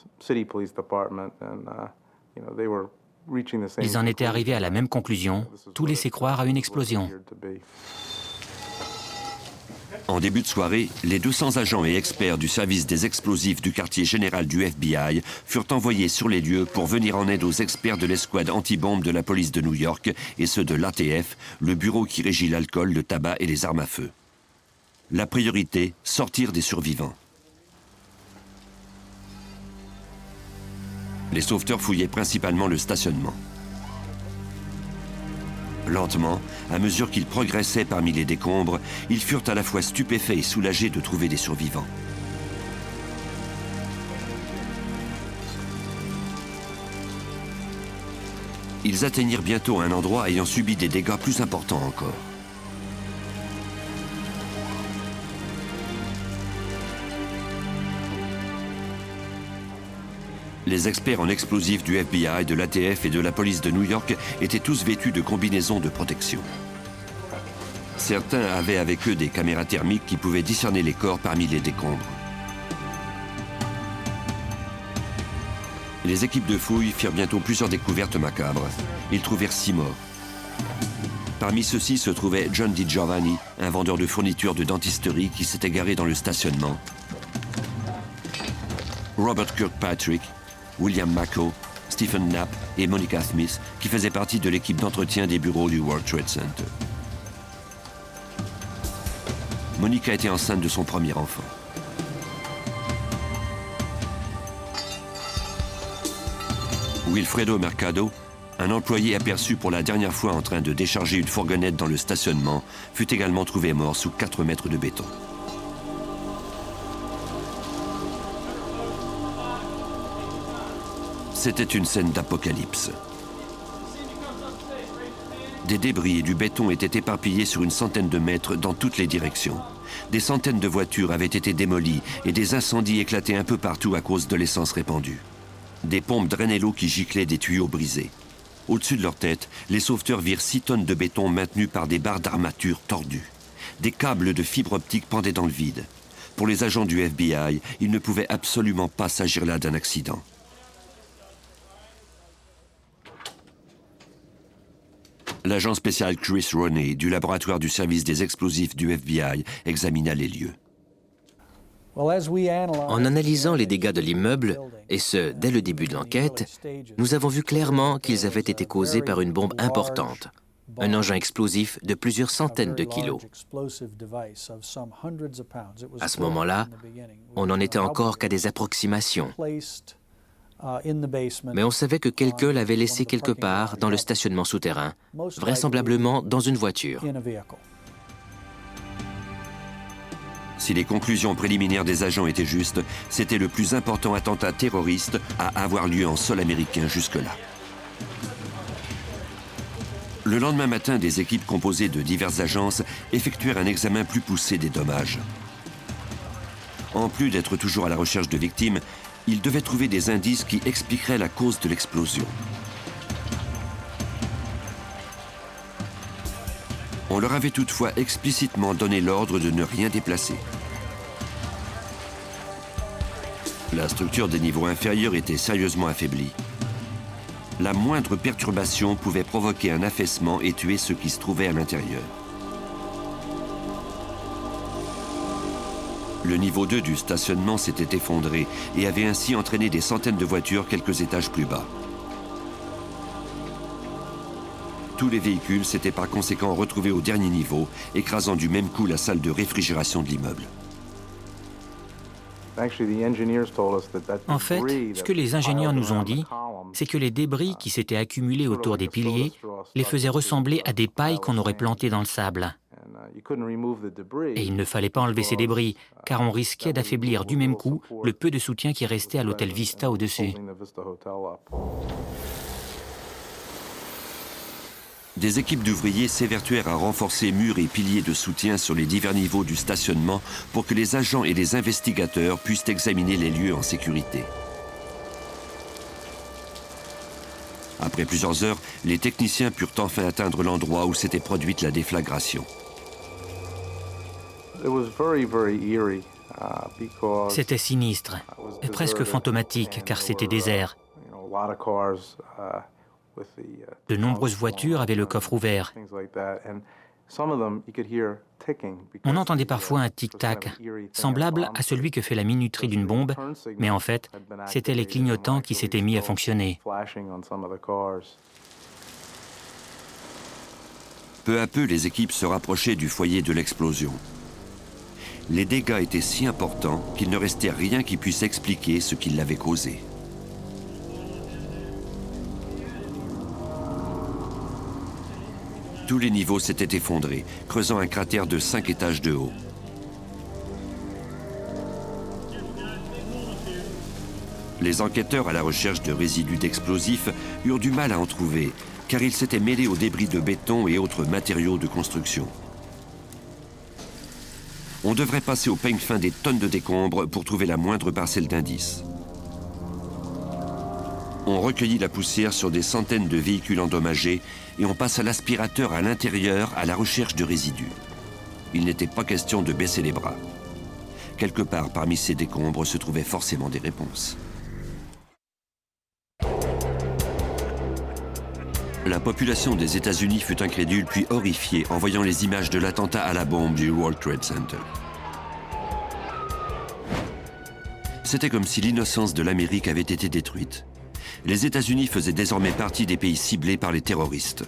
Ils en étaient arrivés à la même conclusion, tout laissait croire à une explosion. En début de soirée, les 200 agents et experts du service des explosifs du quartier général du FBI furent envoyés sur les lieux pour venir en aide aux experts de l'escouade anti-bombe de la police de New York et ceux de l'ATF, le bureau qui régit l'alcool, le tabac et les armes à feu. La priorité, sortir des survivants. Les sauveteurs fouillaient principalement le stationnement. Lentement, à mesure qu'ils progressaient parmi les décombres, ils furent à la fois stupéfaits et soulagés de trouver des survivants. Ils atteignirent bientôt un endroit ayant subi des dégâts plus importants encore. Les experts en explosifs du FBI, de l'ATF et de la police de New York étaient tous vêtus de combinaisons de protection. Certains avaient avec eux des caméras thermiques qui pouvaient discerner les corps parmi les décombres. Les équipes de fouilles firent bientôt plusieurs découvertes macabres. Ils trouvèrent 6 morts. Parmi ceux-ci se trouvait John DiGiovanni, un vendeur de fournitures de dentisterie qui s'était garé dans le stationnement. Robert Kirkpatrick, William Mako, Stephen Knapp et Monica Smith, qui faisaient partie de l'équipe d'entretien des bureaux du World Trade Center. Monica était enceinte de son premier enfant. Wilfredo Mercado, un employé aperçu pour la dernière fois en train de décharger une fourgonnette dans le stationnement, fut également trouvé mort sous 4 mètres de béton. C'était une scène d'apocalypse. Des débris et du béton étaient éparpillés sur une centaine de mètres dans toutes les directions. Des centaines de voitures avaient été démolies et des incendies éclataient un peu partout à cause de l'essence répandue. Des pompes drainaient l'eau qui giclait des tuyaux brisés. Au-dessus de leur tête, les sauveteurs virent 6 tonnes de béton maintenues par des barres d'armature tordues. Des câbles de fibre optique pendaient dans le vide. Pour les agents du FBI, il ne pouvait absolument pas s'agir là d'un accident. L'agent spécial Chris Roney du laboratoire du service des explosifs du FBI examina les lieux. En analysant les dégâts de l'immeuble, et ce, dès le début de l'enquête, nous avons vu clairement qu'ils avaient été causés par une bombe importante, un engin explosif de plusieurs centaines de kilos. À ce moment-là, on n'en était encore qu'à des approximations. Mais on savait que quelqu'un l'avait laissé quelque part dans le stationnement souterrain, vraisemblablement dans une voiture. Si les conclusions préliminaires des agents étaient justes, c'était le plus important attentat terroriste à avoir lieu en sol américain jusque-là. Le lendemain matin, des équipes composées de diverses agences effectuèrent un examen plus poussé des dommages. En plus d'être toujours à la recherche de victimes, ils devaient trouver des indices qui expliqueraient la cause de l'explosion. On leur avait toutefois explicitement donné l'ordre de ne rien déplacer. La structure des niveaux inférieurs était sérieusement affaiblie. La moindre perturbation pouvait provoquer un affaissement et tuer ceux qui se trouvaient à l'intérieur. Le niveau 2 du stationnement s'était effondré et avait ainsi entraîné des centaines de voitures quelques étages plus bas. Tous les véhicules s'étaient par conséquent retrouvés au dernier niveau, écrasant du même coup la salle de réfrigération de l'immeuble. En fait, ce que les ingénieurs nous ont dit, c'est que les débris qui s'étaient accumulés autour des piliers les faisaient ressembler à des pailles qu'on aurait plantées dans le sable. Et il ne fallait pas enlever ces débris, car on risquait d'affaiblir du même coup le peu de soutien qui restait à l'hôtel Vista au-dessus. Des équipes d'ouvriers s'évertuèrent à renforcer murs et piliers de soutien sur les divers niveaux du stationnement pour que les agents et les investigateurs puissent examiner les lieux en sécurité. Après plusieurs heures, les techniciens purent enfin atteindre l'endroit où s'était produite la déflagration. C'était sinistre, presque fantomatique, car c'était désert. De nombreuses voitures avaient le coffre ouvert. On entendait parfois un tic-tac, semblable à celui que fait la minuterie d'une bombe, mais en fait, c'étaient les clignotants qui s'étaient mis à fonctionner. Peu à peu, les équipes se rapprochaient du foyer de l'explosion. Les dégâts étaient si importants qu'il ne restait rien qui puisse expliquer ce qui l'avait causé. Tous les niveaux s'étaient effondrés, creusant un cratère de 5 étages de haut. Les enquêteurs à la recherche de résidus d'explosifs eurent du mal à en trouver, car ils s'étaient mêlés aux débris de béton et autres matériaux de construction. On devrait passer au peigne fin des tonnes de décombres pour trouver la moindre parcelle d'indices. On recueillit la poussière sur des centaines de véhicules endommagés et on passe à l'aspirateur à l'intérieur à la recherche de résidus. Il n'était pas question de baisser les bras. Quelque part parmi ces décombres se trouvaient forcément des réponses. La population des États-Unis fut incrédule puis horrifiée en voyant les images de l'attentat à la bombe du World Trade Center. C'était comme si l'innocence de l'Amérique avait été détruite. Les États-Unis faisaient désormais partie des pays ciblés par les terroristes.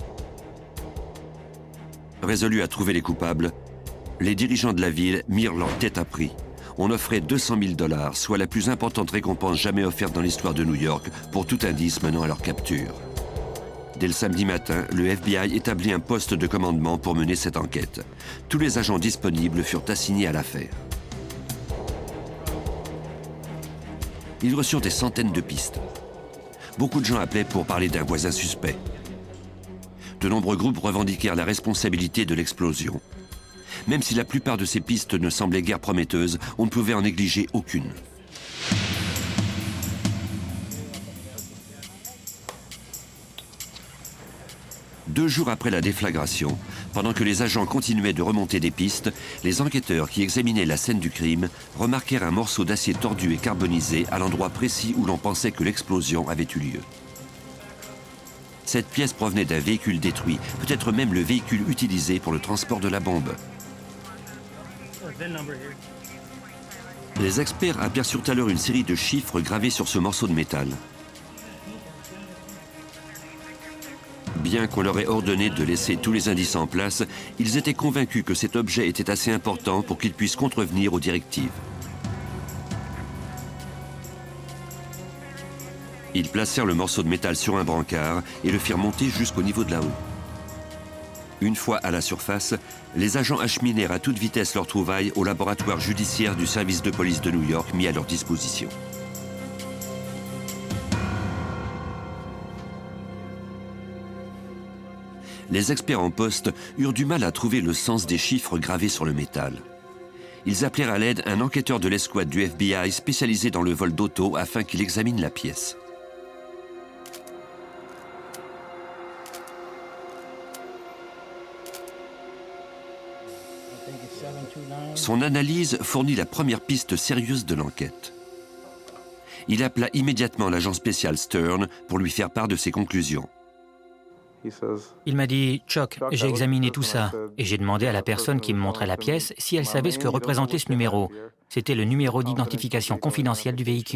Résolus à trouver les coupables, les dirigeants de la ville mirent leur tête à prix. On offrait 200 000 $, soit la plus importante récompense jamais offerte dans l'histoire de New York, pour tout indice menant à leur capture. Dès le samedi matin, le FBI établit un poste de commandement pour mener cette enquête. Tous les agents disponibles furent assignés à l'affaire. Ils reçurent des centaines de pistes. Beaucoup de gens appelaient pour parler d'un voisin suspect. De nombreux groupes revendiquèrent la responsabilité de l'explosion. Même si la plupart de ces pistes ne semblaient guère prometteuses, on ne pouvait en négliger aucune. Deux jours après la déflagration, pendant que les agents continuaient de remonter des pistes, les enquêteurs qui examinaient la scène du crime remarquèrent un morceau d'acier tordu et carbonisé à l'endroit précis où l'on pensait que l'explosion avait eu lieu. Cette pièce provenait d'un véhicule détruit, peut-être même le véhicule utilisé pour le transport de la bombe. Les experts aperçurent alors une série de chiffres gravés sur ce morceau de métal. Bien qu'on leur ait ordonné de laisser tous les indices en place, ils étaient convaincus que cet objet était assez important pour qu'ils puissent contrevenir aux directives. Ils placèrent le morceau de métal sur un brancard et le firent monter jusqu'au niveau de la haut. Une fois à la surface, les agents acheminèrent à toute vitesse leurs trouvailles au laboratoire judiciaire du service de police de New York mis à leur disposition. Les experts en poste eurent du mal à trouver le sens des chiffres gravés sur le métal. Ils appelèrent à l'aide un enquêteur de l'escouade du FBI spécialisé dans le vol d'auto afin qu'il examine la pièce. Son analyse fournit la première piste sérieuse de l'enquête. Il appela immédiatement l'agent spécial Stern pour lui faire part de ses conclusions. Il m'a dit « Chuck, j'ai examiné tout ça et j'ai demandé à la personne qui me montrait la pièce si elle savait ce que représentait ce numéro. C'était le numéro d'identification confidentiel du véhicule. »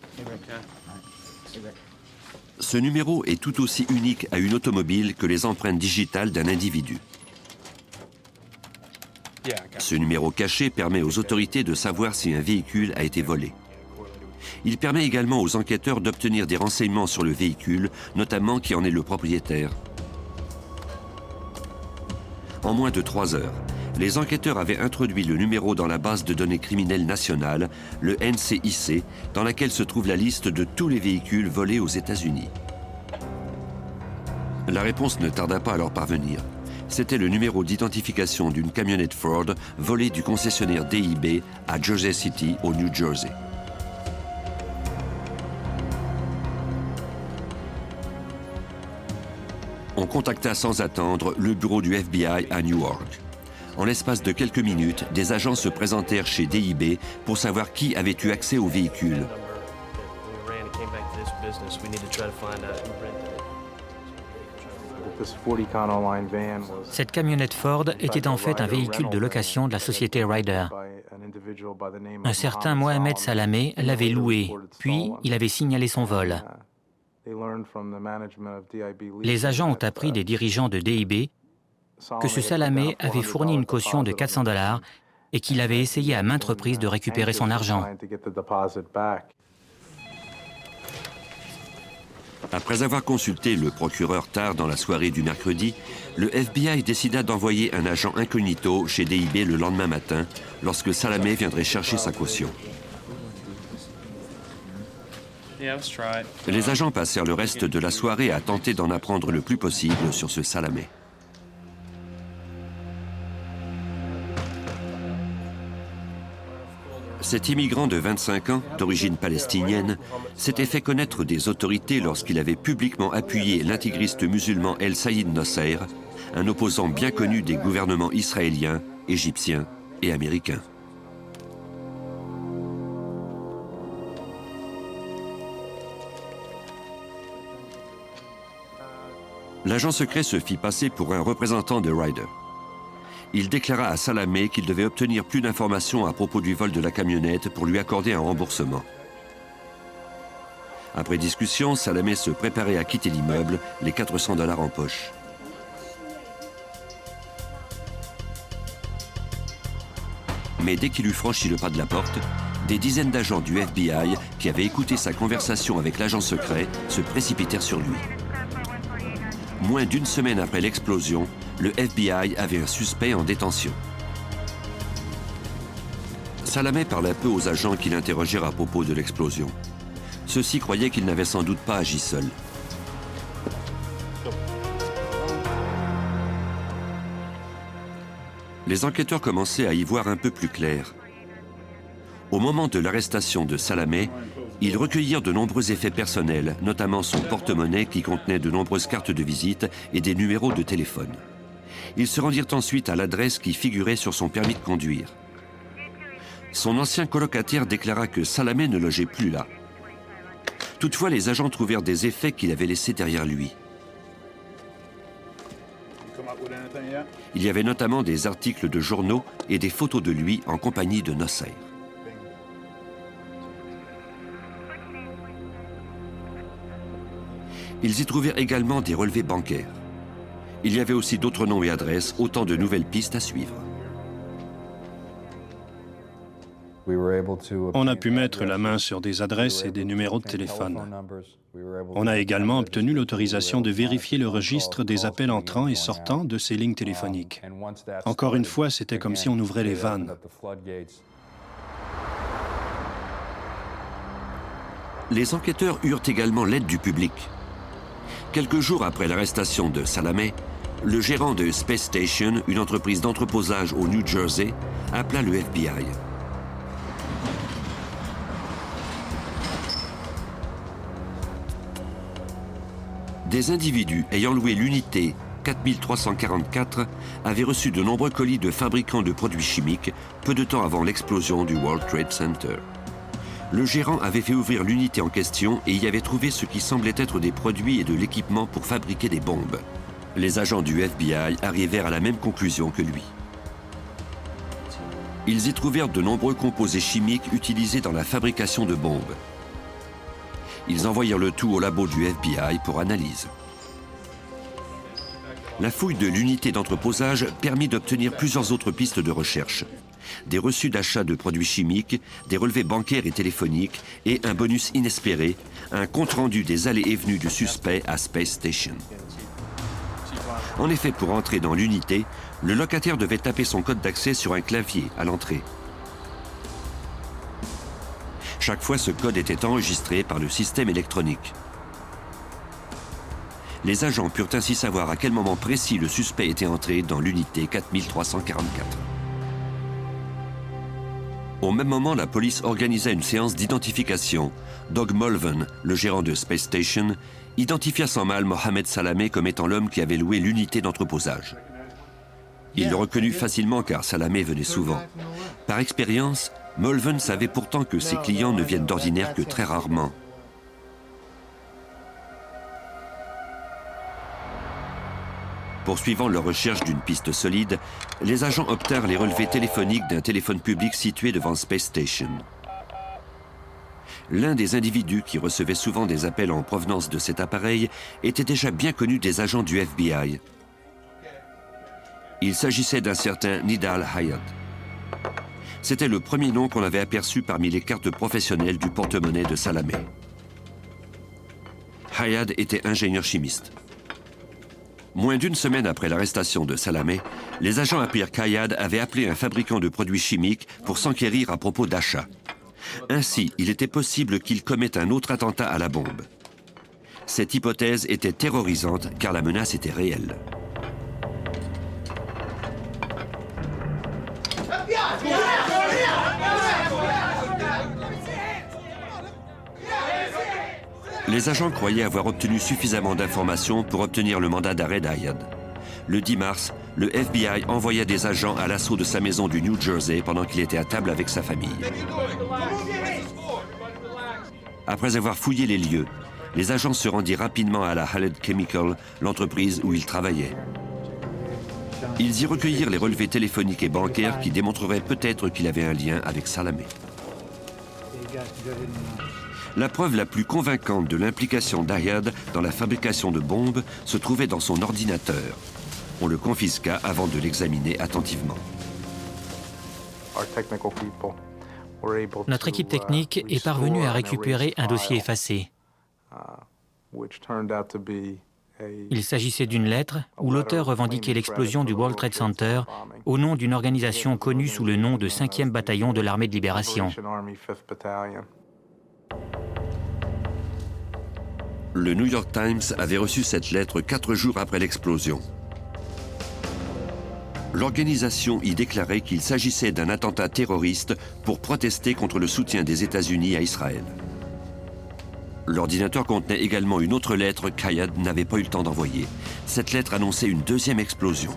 Ce numéro est tout aussi unique à une automobile que les empreintes digitales d'un individu. Ce numéro caché permet aux autorités de savoir si un véhicule a été volé. Il permet également aux enquêteurs d'obtenir des renseignements sur le véhicule, notamment qui en est le propriétaire. En moins de 3 heures, les enquêteurs avaient introduit le numéro dans la base de données criminelle nationale, le NCIC, dans laquelle se trouve la liste de tous les véhicules volés aux États-Unis. La réponse ne tarda pas à leur parvenir. C'était le numéro d'identification d'une camionnette Ford volée du concessionnaire DIB à Jersey City, au New Jersey. On contacta sans attendre le bureau du FBI à Newark. En l'espace de quelques minutes, des agents se présentèrent chez DIB pour savoir qui avait eu accès au véhicule. Cette camionnette Ford était en fait un véhicule de location de la société Ryder. Un certain Mohamed Salameh l'avait loué, puis il avait signalé son vol. Les agents ont appris des dirigeants de DIB que ce Salameh avait fourni une caution de $400 et qu'il avait essayé à maintes reprises de récupérer son argent. Après avoir consulté le procureur tard dans la soirée du mercredi, le FBI décida d'envoyer un agent incognito chez DIB le lendemain matin, lorsque Salameh viendrait chercher sa caution. Les agents passèrent le reste de la soirée à tenter d'en apprendre le plus possible sur ce Salameh. Cet immigrant de 25 ans, d'origine palestinienne, s'était fait connaître des autorités lorsqu'il avait publiquement appuyé l'intégriste musulman El Saïd Nosser, un opposant bien connu des gouvernements israéliens, égyptiens et américains. L'agent secret se fit passer pour un représentant de Ryder. Il déclara à Salameh qu'il devait obtenir plus d'informations à propos du vol de la camionnette pour lui accorder un remboursement. Après discussion, Salameh se préparait à quitter l'immeuble, les $400 en poche. Mais dès qu'il eut franchi le pas de la porte, des dizaines d'agents du FBI qui avaient écouté sa conversation avec l'agent secret se précipitèrent sur lui. Moins d'une semaine après l'explosion, le FBI avait un suspect en détention. Salameh parla peu aux agents qui l'interrogèrent à propos de l'explosion. Ceux-ci croyaient qu'il n'avait sans doute pas agi seul. Les enquêteurs commençaient à y voir un peu plus clair. Au moment de l'arrestation de Salameh, ils recueillirent de nombreux effets personnels, notamment son porte-monnaie qui contenait de nombreuses cartes de visite et des numéros de téléphone. Ils se rendirent ensuite à l'adresse qui figurait sur son permis de conduire. Son ancien colocataire déclara que Salameh ne logeait plus là. Toutefois, les agents trouvèrent des effets qu'il avait laissés derrière lui. Il y avait notamment des articles de journaux et des photos de lui en compagnie de Nosser. Ils y trouvèrent également des relevés bancaires. Il y avait aussi d'autres noms et adresses, autant de nouvelles pistes à suivre. On a pu mettre la main sur des adresses et des numéros de téléphone. On a également obtenu l'autorisation de vérifier le registre des appels entrants et sortants de ces lignes téléphoniques. Encore une fois, c'était comme si on ouvrait les vannes. Les enquêteurs eurent également l'aide du public. Quelques jours après l'arrestation de Salameh, le gérant de Space Station, une entreprise d'entreposage au New Jersey, appela le FBI. Des individus ayant loué l'unité 4344 avaient reçu de nombreux colis de fabricants de produits chimiques peu de temps avant l'explosion du World Trade Center. Le gérant avait fait ouvrir l'unité en question et y avait trouvé ce qui semblait être des produits et de l'équipement pour fabriquer des bombes. Les agents du FBI arrivèrent à la même conclusion que lui. Ils y trouvèrent de nombreux composés chimiques utilisés dans la fabrication de bombes. Ils envoyèrent le tout au labo du FBI pour analyse. La fouille de l'unité d'entreposage permit d'obtenir plusieurs autres pistes de recherche. Des reçus d'achat de produits chimiques, des relevés bancaires et téléphoniques et un bonus inespéré, un compte-rendu des allées et venues du suspect à Space Station. En effet, pour entrer dans l'unité, le locataire devait taper son code d'accès sur un clavier à l'entrée. Chaque fois, ce code était enregistré par le système électronique. Les agents purent ainsi savoir à quel moment précis le suspect était entré dans l'unité 4344. Au même moment, la police organisait une séance d'identification. Doug Mulvan, le gérant de Space Station, identifia sans mal Mohamed Salameh comme étant l'homme qui avait loué l'unité d'entreposage. Il le reconnut facilement car Salameh venait souvent. Par expérience, Mulvan savait pourtant que ses clients ne viennent d'ordinaire que très rarement. Poursuivant leur recherche d'une piste solide, les agents obtinrent les relevés téléphoniques d'un téléphone public situé devant Space Station. L'un des individus qui recevait souvent des appels en provenance de cet appareil était déjà bien connu des agents du FBI. Il s'agissait d'un certain Nidal Hayat. C'était le premier nom qu'on avait aperçu parmi les cartes professionnelles du porte-monnaie de Salameh. Hayat était ingénieur chimiste. Moins d'une semaine après l'arrestation de Salameh, les agents apprirent qu'Hayad avait appelé un fabricant de produits chimiques pour s'enquérir à propos d'achats. Ainsi, il était possible qu'il commette un autre attentat à la bombe. Cette hypothèse était terrorisante car la menace était réelle. Les agents croyaient avoir obtenu suffisamment d'informations pour obtenir le mandat d'arrêt d'Hayad. Le 10 mars, le FBI envoya des agents à l'assaut de sa maison du New Jersey pendant qu'il était à table avec sa famille. Après avoir fouillé les lieux, les agents se rendirent rapidement à la Haled Chemical, l'entreprise où ils travaillaient. Ils y recueillirent les relevés téléphoniques et bancaires qui démontreraient peut-être qu'il avait un lien avec Salameh. La preuve la plus convaincante de l'implication d'Hayad dans la fabrication de bombes se trouvait dans son ordinateur. On le confisqua avant de l'examiner attentivement. Notre équipe technique est parvenue à récupérer un dossier effacé. Il s'agissait d'une lettre où l'auteur revendiquait l'explosion du World Trade Center au nom d'une organisation connue sous le nom de 5e bataillon de l'armée de libération. Le New York Times avait reçu cette lettre 4 jours après l'explosion. L'organisation y déclarait qu'il s'agissait d'un attentat terroriste pour protester contre le soutien des États-Unis à Israël. L'ordinateur contenait également une autre lettre qu'Hayad n'avait pas eu le temps d'envoyer. Cette lettre annonçait une deuxième explosion.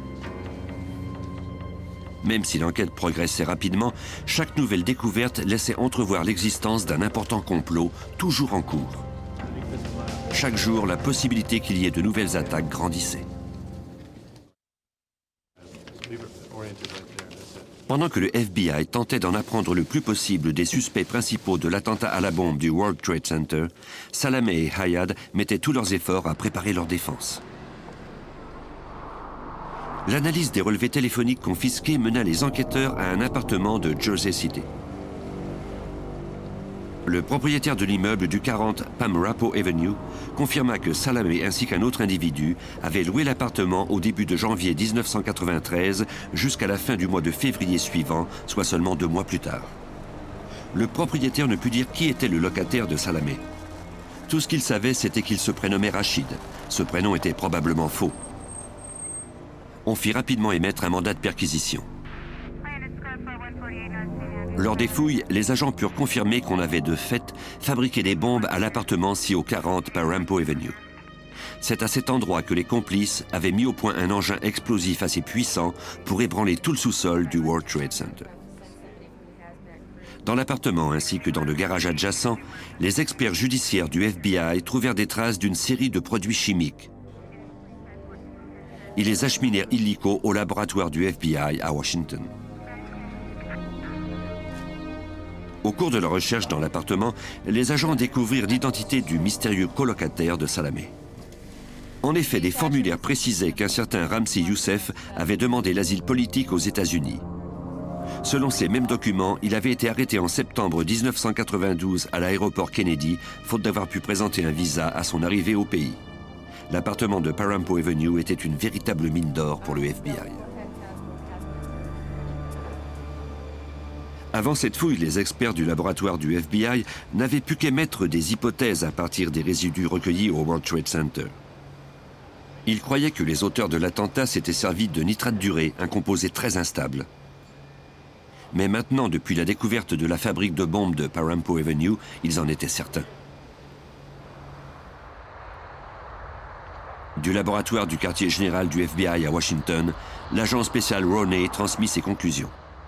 Même si l'enquête progressait rapidement, chaque nouvelle découverte laissait entrevoir l'existence d'un important complot toujours en cours. Chaque jour, la possibilité qu'il y ait de nouvelles attaques grandissait. Pendant que le FBI tentait d'en apprendre le plus possible des suspects principaux de l'attentat à la bombe du World Trade Center, Salameh et Hayad mettaient tous leurs efforts à préparer leur défense. L'analyse des relevés téléphoniques confisqués mena les enquêteurs à un appartement de Jersey City. Le propriétaire de l'immeuble du 40 Pamrapo Avenue confirma que Salameh ainsi qu'un autre individu avaient loué l'appartement au début de janvier 1993 jusqu'à la fin du mois de février suivant, soit seulement 2 mois plus tard. Le propriétaire ne put dire qui était le locataire de Salameh. Tout ce qu'il savait, c'était qu'il se prénommait Rachid. Ce prénom était probablement faux. On fit rapidement émettre un mandat de perquisition. Lors des fouilles, les agents purent confirmer qu'on avait de fait fabriqué des bombes à l'appartement situé au 40 Pamrapo Avenue. C'est à cet endroit que les complices avaient mis au point un engin explosif assez puissant pour ébranler tout le sous-sol du World Trade Center. Dans l'appartement ainsi que dans le garage adjacent, les experts judiciaires du FBI trouvèrent des traces d'une série de produits chimiques. Ils les acheminèrent illico au laboratoire du FBI à Washington. Au cours de leur recherche dans l'appartement, les agents découvrirent l'identité du mystérieux colocataire de Salameh. En effet, des formulaires précisaient qu'un certain Ramzi Youssef avait demandé l'asile politique aux États-Unis. Selon ces mêmes documents, il avait été arrêté en septembre 1992 à l'aéroport Kennedy, faute d'avoir pu présenter un visa à son arrivée au pays. L'appartement de Paramount Avenue était une véritable mine d'or pour le FBI. Avant cette fouille, les experts du laboratoire du FBI n'avaient pu qu'émettre des hypothèses à partir des résidus recueillis au World Trade Center. Ils croyaient que les auteurs de l'attentat s'étaient servis de nitrate d'urée, un composé très instable. Mais maintenant, depuis la découverte de la fabrique de bombes de Paramount Avenue, ils en étaient certains. Du laboratoire du quartier général du FBI à Washington, l'agent spécial Roney transmit ses conclusions.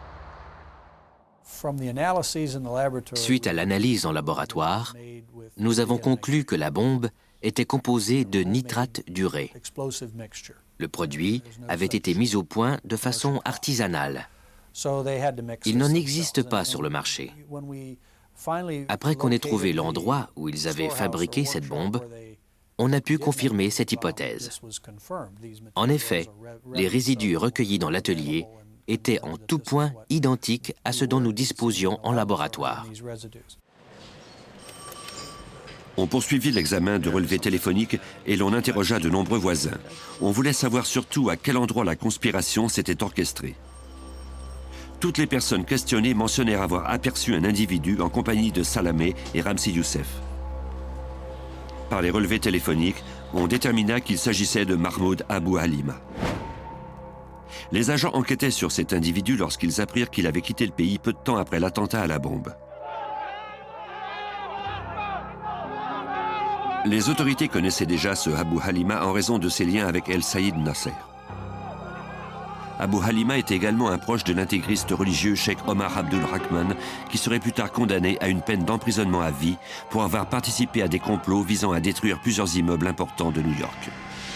Suite à l'analyse en laboratoire, nous avons conclu que la bombe était composée de nitrate d'urée. Le produit avait été mis au point de façon artisanale. Il n'en existe pas sur le marché. Après qu'on ait trouvé l'endroit où ils avaient fabriqué cette bombe, on a pu confirmer cette hypothèse. En effet, les résidus recueillis dans l'atelier étaient en tout point identiques à ceux dont nous disposions en laboratoire. On poursuivit l'examen de relevés téléphoniques et l'on interrogea de nombreux voisins. On voulait savoir surtout à quel endroit la conspiration s'était orchestrée. Toutes les personnes questionnées mentionnèrent avoir aperçu un individu en compagnie de Salameh et Ramzi Youssef. Par les relevés téléphoniques, on détermina qu'il s'agissait de Mahmoud Abou Halima. Les agents enquêtaient sur cet individu lorsqu'ils apprirent qu'il avait quitté le pays peu de temps après l'attentat à la bombe. Les autorités connaissaient déjà ce Abou Halima en raison de ses liens avec El Saïd Nasser. Abou Halima était également un proche de l'intégriste religieux Cheikh Omar Abdul Rahman, qui serait plus tard condamné à une peine d'emprisonnement à vie pour avoir participé à des complots visant à détruire plusieurs immeubles importants de New York.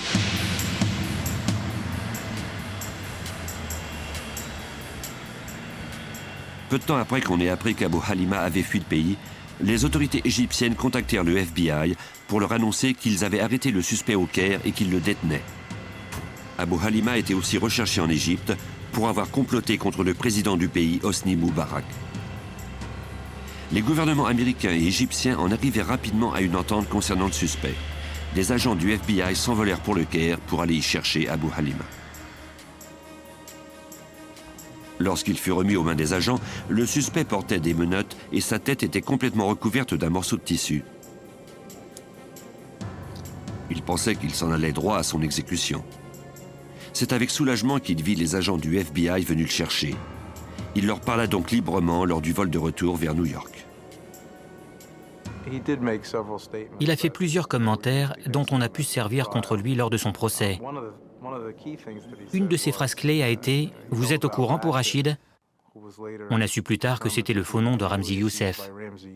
Peu de temps après qu'on ait appris qu'Abou Halima avait fui le pays, les autorités égyptiennes contactèrent le FBI pour leur annoncer qu'ils avaient arrêté le suspect au Caire et qu'ils le détenaient. Abou Halima était aussi recherché en Égypte pour avoir comploté contre le président du pays, Hosni Moubarak. Les gouvernements américains et égyptiens en arrivèrent rapidement à une entente concernant le suspect. Des agents du FBI s'envolèrent pour le Caire pour aller y chercher Abou Halima. Lorsqu'il fut remis aux mains des agents, le suspect portait des menottes et sa tête était complètement recouverte d'un morceau de tissu. Il pensait qu'il s'en allait droit à son exécution. C'est avec soulagement qu'il vit les agents du FBI venus le chercher. Il leur parla donc librement lors du vol de retour vers New York. Il a fait plusieurs commentaires dont on a pu se servir contre lui lors de son procès. Une de ses phrases clés a été « Vous êtes au courant pour Rachid ?» On a su plus tard que c'était le faux nom de Ramzi Youssef.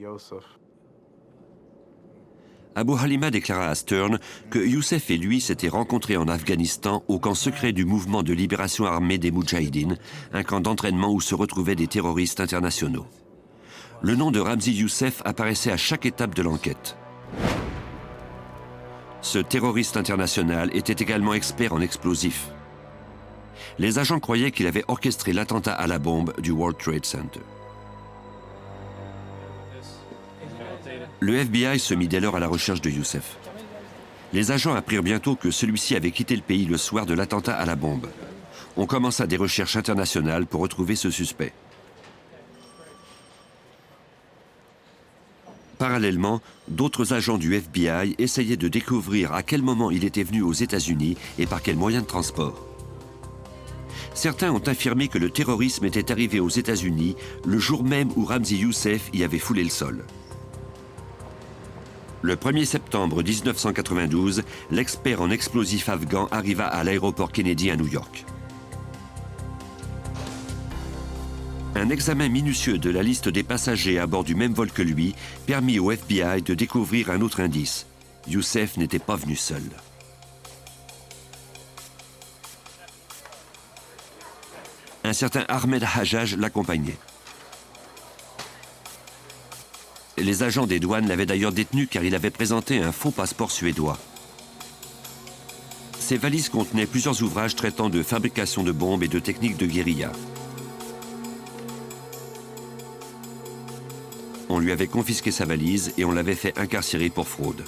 Abou Halima déclara à Stern que Youssef et lui s'étaient rencontrés en Afghanistan au camp secret du mouvement de libération armée des Moudjahidines, un camp d'entraînement où se retrouvaient des terroristes internationaux. Le nom de Ramzi Youssef apparaissait à chaque étape de l'enquête. Ce terroriste international était également expert en explosifs. Les agents croyaient qu'il avait orchestré l'attentat à la bombe du World Trade Center. Le FBI se mit dès lors à la recherche de Youssef. Les agents apprirent bientôt que celui-ci avait quitté le pays le soir de l'attentat à la bombe. On commença des recherches internationales pour retrouver ce suspect. Parallèlement, d'autres agents du FBI essayaient de découvrir à quel moment il était venu aux États-Unis et par quel moyen de transport. Certains ont affirmé que le terrorisme était arrivé aux États-Unis le jour même où Ramzi Youssef y avait foulé le sol. Le 1er septembre 1992, l'expert en explosifs afghan arriva à l'aéroport Kennedy à New York. Un examen minutieux de la liste des passagers à bord du même vol que lui permit au FBI de découvrir un autre indice. Youssef n'était pas venu seul. Un certain Ahmed Hajjaj l'accompagnait. Les agents des douanes l'avaient d'ailleurs détenu car il avait présenté un faux passeport suédois. Ces valises contenaient plusieurs ouvrages traitant de fabrication de bombes et de techniques de guérilla. On lui avait confisqué sa valise et on l'avait fait incarcérer pour fraude.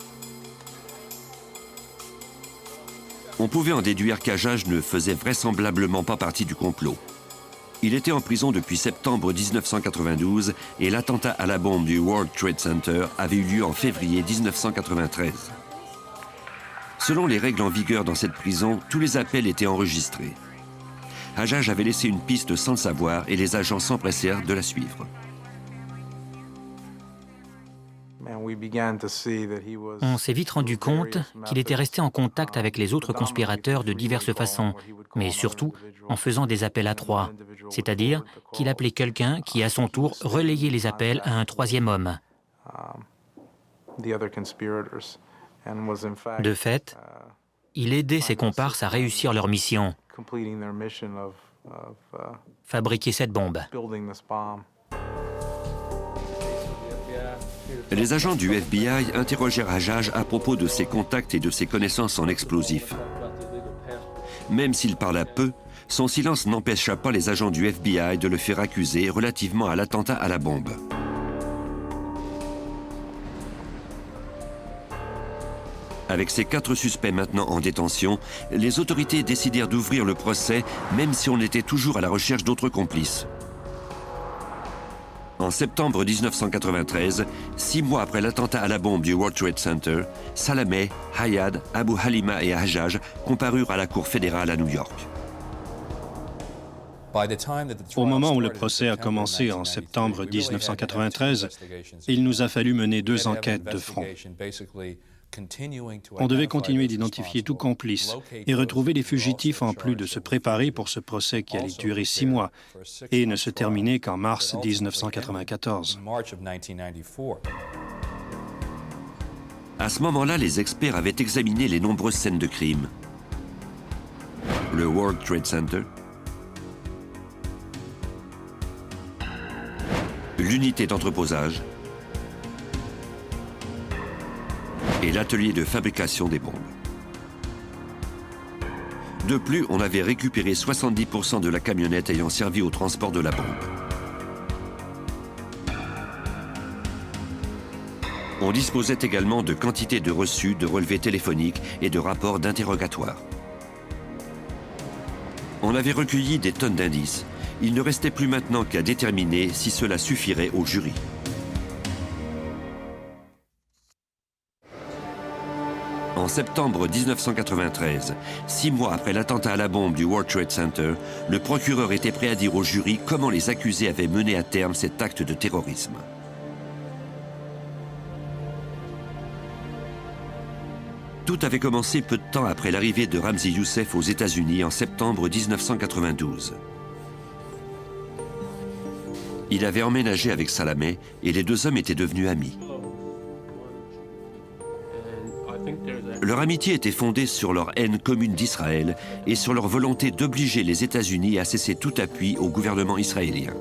On pouvait en déduire qu'Hajjaj ne faisait vraisemblablement pas partie du complot. Il était en prison depuis septembre 1992 et l'attentat à la bombe du World Trade Center avait eu lieu en février 1993. Selon les règles en vigueur dans cette prison, tous les appels étaient enregistrés. Hajjaj avait laissé une piste sans le savoir et les agents s'empressèrent de la suivre. On s'est vite rendu compte qu'il était resté en contact avec les autres conspirateurs de diverses façons, mais surtout en faisant des appels à trois, c'est-à-dire qu'il appelait quelqu'un qui, à son tour, relayait les appels à un troisième homme. De fait, il aidait ses comparses à réussir leur mission, fabriquer cette bombe. Les agents du FBI interrogèrent Hajjaj à propos de ses contacts et de ses connaissances en explosifs. Même s'il parla peu, son silence n'empêcha pas les agents du FBI de le faire accuser relativement à l'attentat à la bombe. Avec ces 4 suspects maintenant en détention, les autorités décidèrent d'ouvrir le procès, même si on était toujours à la recherche d'autres complices. En septembre 1993, 6 mois après l'attentat à la bombe du World Trade Center, Salameh, Hayad, Abu Halima et Hajjaj comparurent à la Cour fédérale à New York. Au moment où le procès a commencé en septembre 1993, il nous a fallu mener 2 enquêtes de front. On devait continuer d'identifier tout complice et retrouver les fugitifs en plus de se préparer pour ce procès qui allait durer 6 mois et ne se terminer qu'en mars 1994. À ce moment-là, les experts avaient examiné les nombreuses scènes de crime. Le World Trade Center, l'unité d'entreposage et l'atelier de fabrication des bombes. De plus, on avait récupéré 70% de la camionnette ayant servi au transport de la bombe. On disposait également de quantités de reçus, de relevés téléphoniques et de rapports d'interrogatoire. On avait recueilli des tonnes d'indices. Il ne restait plus maintenant qu'à déterminer si cela suffirait au jury. En septembre 1993, 6 mois après l'attentat à la bombe du World Trade Center, le procureur était prêt à dire au jury comment les accusés avaient mené à terme cet acte de terrorisme. Tout avait commencé peu de temps après l'arrivée de Ramzi Youssef aux États-Unis en septembre 1992. Il avait emménagé avec Salameh et les 2 hommes étaient devenus amis. Leur amitié était fondée sur leur haine commune d'Israël et sur leur volonté d'obliger les États-Unis à cesser tout appui au gouvernement israélien.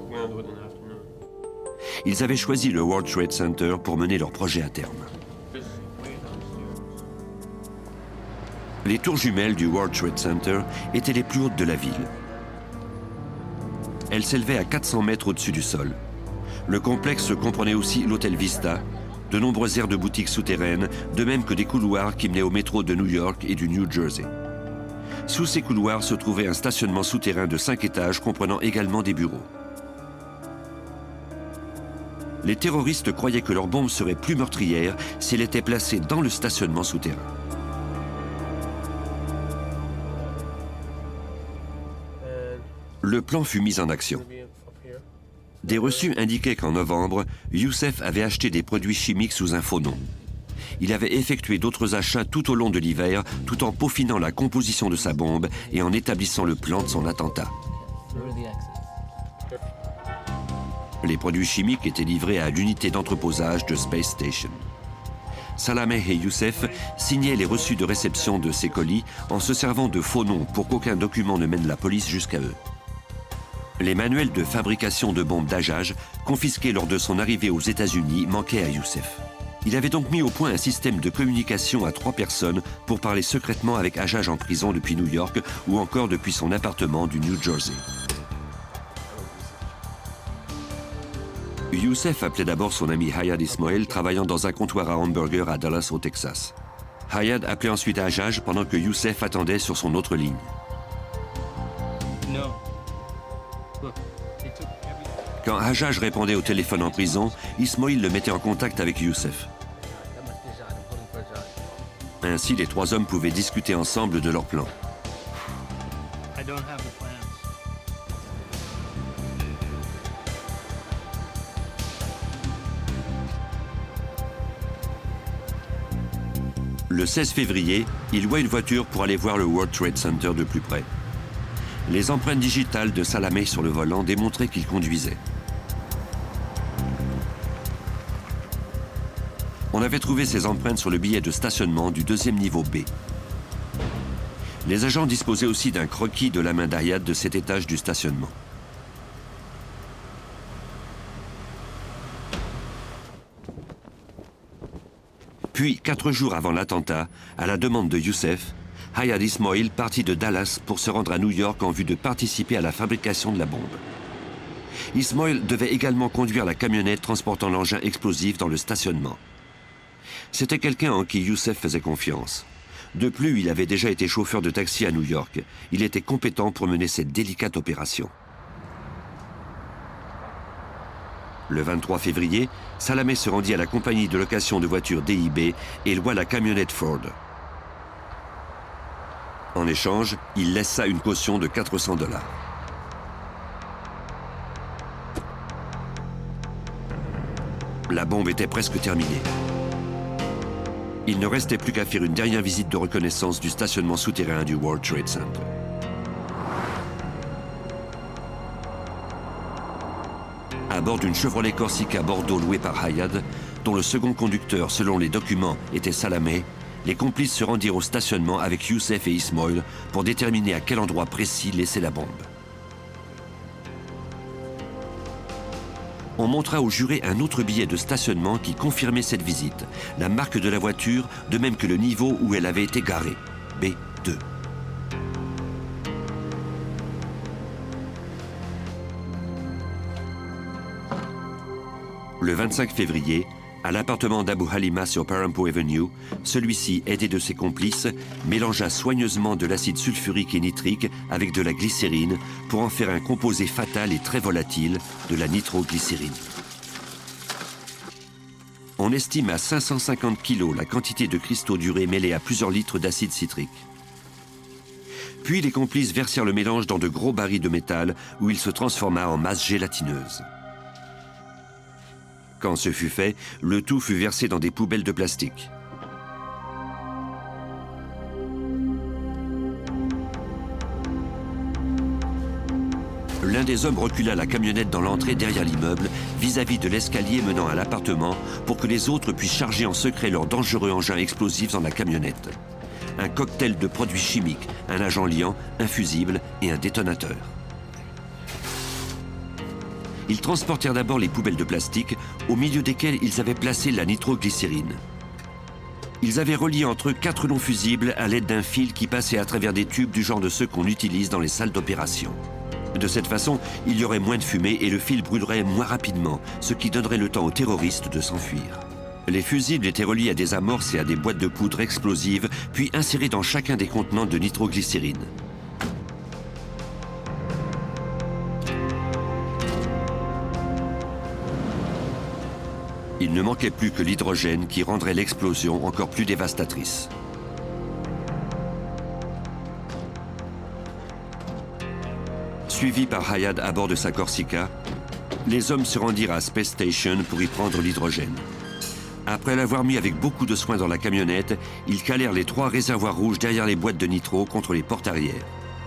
Ils avaient choisi le World Trade Center pour mener leur projet à terme. Les tours jumelles du World Trade Center étaient les plus hautes de la ville. Elles s'élevaient à 400 mètres au-dessus du sol. Le complexe comprenait aussi l'hôtel Vista, de nombreuses aires de boutiques souterraines, de même que des couloirs qui menaient au métro de New York et du New Jersey. Sous ces couloirs se trouvait un stationnement souterrain de 5 étages comprenant également des bureaux. Les terroristes croyaient que leur bombe serait plus meurtrière si elle était placée dans le stationnement souterrain. Le plan fut mis en action. Des reçus indiquaient qu'en novembre, Youssef avait acheté des produits chimiques sous un faux nom. Il avait effectué d'autres achats tout au long de l'hiver, tout en peaufinant la composition de sa bombe et en établissant le plan de son attentat. Les produits chimiques étaient livrés à l'unité d'entreposage de Space Station. Salameh et Youssef signaient les reçus de réception de ces colis en se servant de faux noms pour qu'aucun document ne mène la police jusqu'à eux. Les manuels de fabrication de bombes d'Hajjaj, confisqués lors de son arrivée aux États-Unis, manquaient à Youssef. Il avait donc mis au point un système de communication à 3 personnes pour parler secrètement avec Hajjaj en prison depuis New York ou encore depuis son appartement du New Jersey. Youssef appelait d'abord son ami Hayad Ismail travaillant dans un comptoir à hamburger à Dallas au Texas. Hayad appelait ensuite Hajjaj pendant que Youssef attendait sur son autre ligne. Quand Hajjaj répondait au téléphone en prison, Ismail le mettait en contact avec Youssef. Ainsi, les 3 hommes pouvaient discuter ensemble de leur plan. Le 16 février, il loua une voiture pour aller voir le World Trade Center de plus près. Les empreintes digitales de Salameh sur le volant démontraient qu'il conduisait. On avait trouvé ces empreintes sur le billet de stationnement du 2e niveau B. Les agents disposaient aussi d'un croquis de la main d'Hayad de cet étage du stationnement. Puis, 4 jours avant l'attentat, à la demande de Youssef, Hayad Ismail partit de Dallas pour se rendre à New York en vue de participer à la fabrication de la bombe. Ismail devait également conduire la camionnette transportant l'engin explosif dans le stationnement. C'était quelqu'un en qui Youssef faisait confiance. De plus, il avait déjà été chauffeur de taxi à New York. Il était compétent pour mener cette délicate opération. Le 23 février, Salameh se rendit à la compagnie de location de voitures DIB et loua la camionnette Ford. En échange, il laissa une caution de $400. La bombe était presque terminée. Il ne restait plus qu'à faire une dernière visite de reconnaissance du stationnement souterrain du World Trade Center. À bord d'une Chevrolet Corsica Bordeaux louée par Hayad, dont le second conducteur, selon les documents, était Salameh, les complices se rendirent au stationnement avec Youssef et Ismail pour déterminer à quel endroit précis laisser la bombe. On montra aux jurés un autre billet de stationnement qui confirmait cette visite, la marque de la voiture, de même que le niveau où elle avait été garée, B2. Le 25 février, à l'appartement d'Abu Halima sur Paramount Avenue, celui-ci, aidé de ses complices, mélangea soigneusement de l'acide sulfurique et nitrique avec de la glycérine pour en faire un composé fatal et très volatile, de la nitroglycérine. On estime à 550 kg la quantité de cristaux d'urée mêlés à plusieurs litres d'acide citrique. Puis les complices versèrent le mélange dans de gros barils de métal où il se transforma en masse gélatineuse. Quand ce fut fait, le tout fut versé dans des poubelles de plastique. L'un des hommes recula la camionnette dans l'entrée derrière l'immeuble, vis-à-vis de l'escalier menant à l'appartement, pour que les autres puissent charger en secret leurs dangereux engins explosifs dans la camionnette. Un cocktail de produits chimiques, un agent liant, un fusible et un détonateur. Ils transportèrent d'abord les poubelles de plastique, au milieu desquelles ils avaient placé la nitroglycérine. Ils avaient relié entre eux 4 longs fusibles à l'aide d'un fil qui passait à travers des tubes du genre de ceux qu'on utilise dans les salles d'opération. De cette façon, il y aurait moins de fumée et le fil brûlerait moins rapidement, ce qui donnerait le temps aux terroristes de s'enfuir. Les fusibles étaient reliés à des amorces et à des boîtes de poudre explosives, puis insérés dans chacun des contenants de nitroglycérine. Il ne manquait plus que l'hydrogène qui rendrait l'explosion encore plus dévastatrice. Suivis par Hayad à bord de sa Corsica, les hommes se rendirent à Space Station pour y prendre l'hydrogène. Après l'avoir mis avec beaucoup de soin dans la camionnette, ils calèrent les 3 réservoirs rouges derrière les boîtes de nitro contre les portes arrière.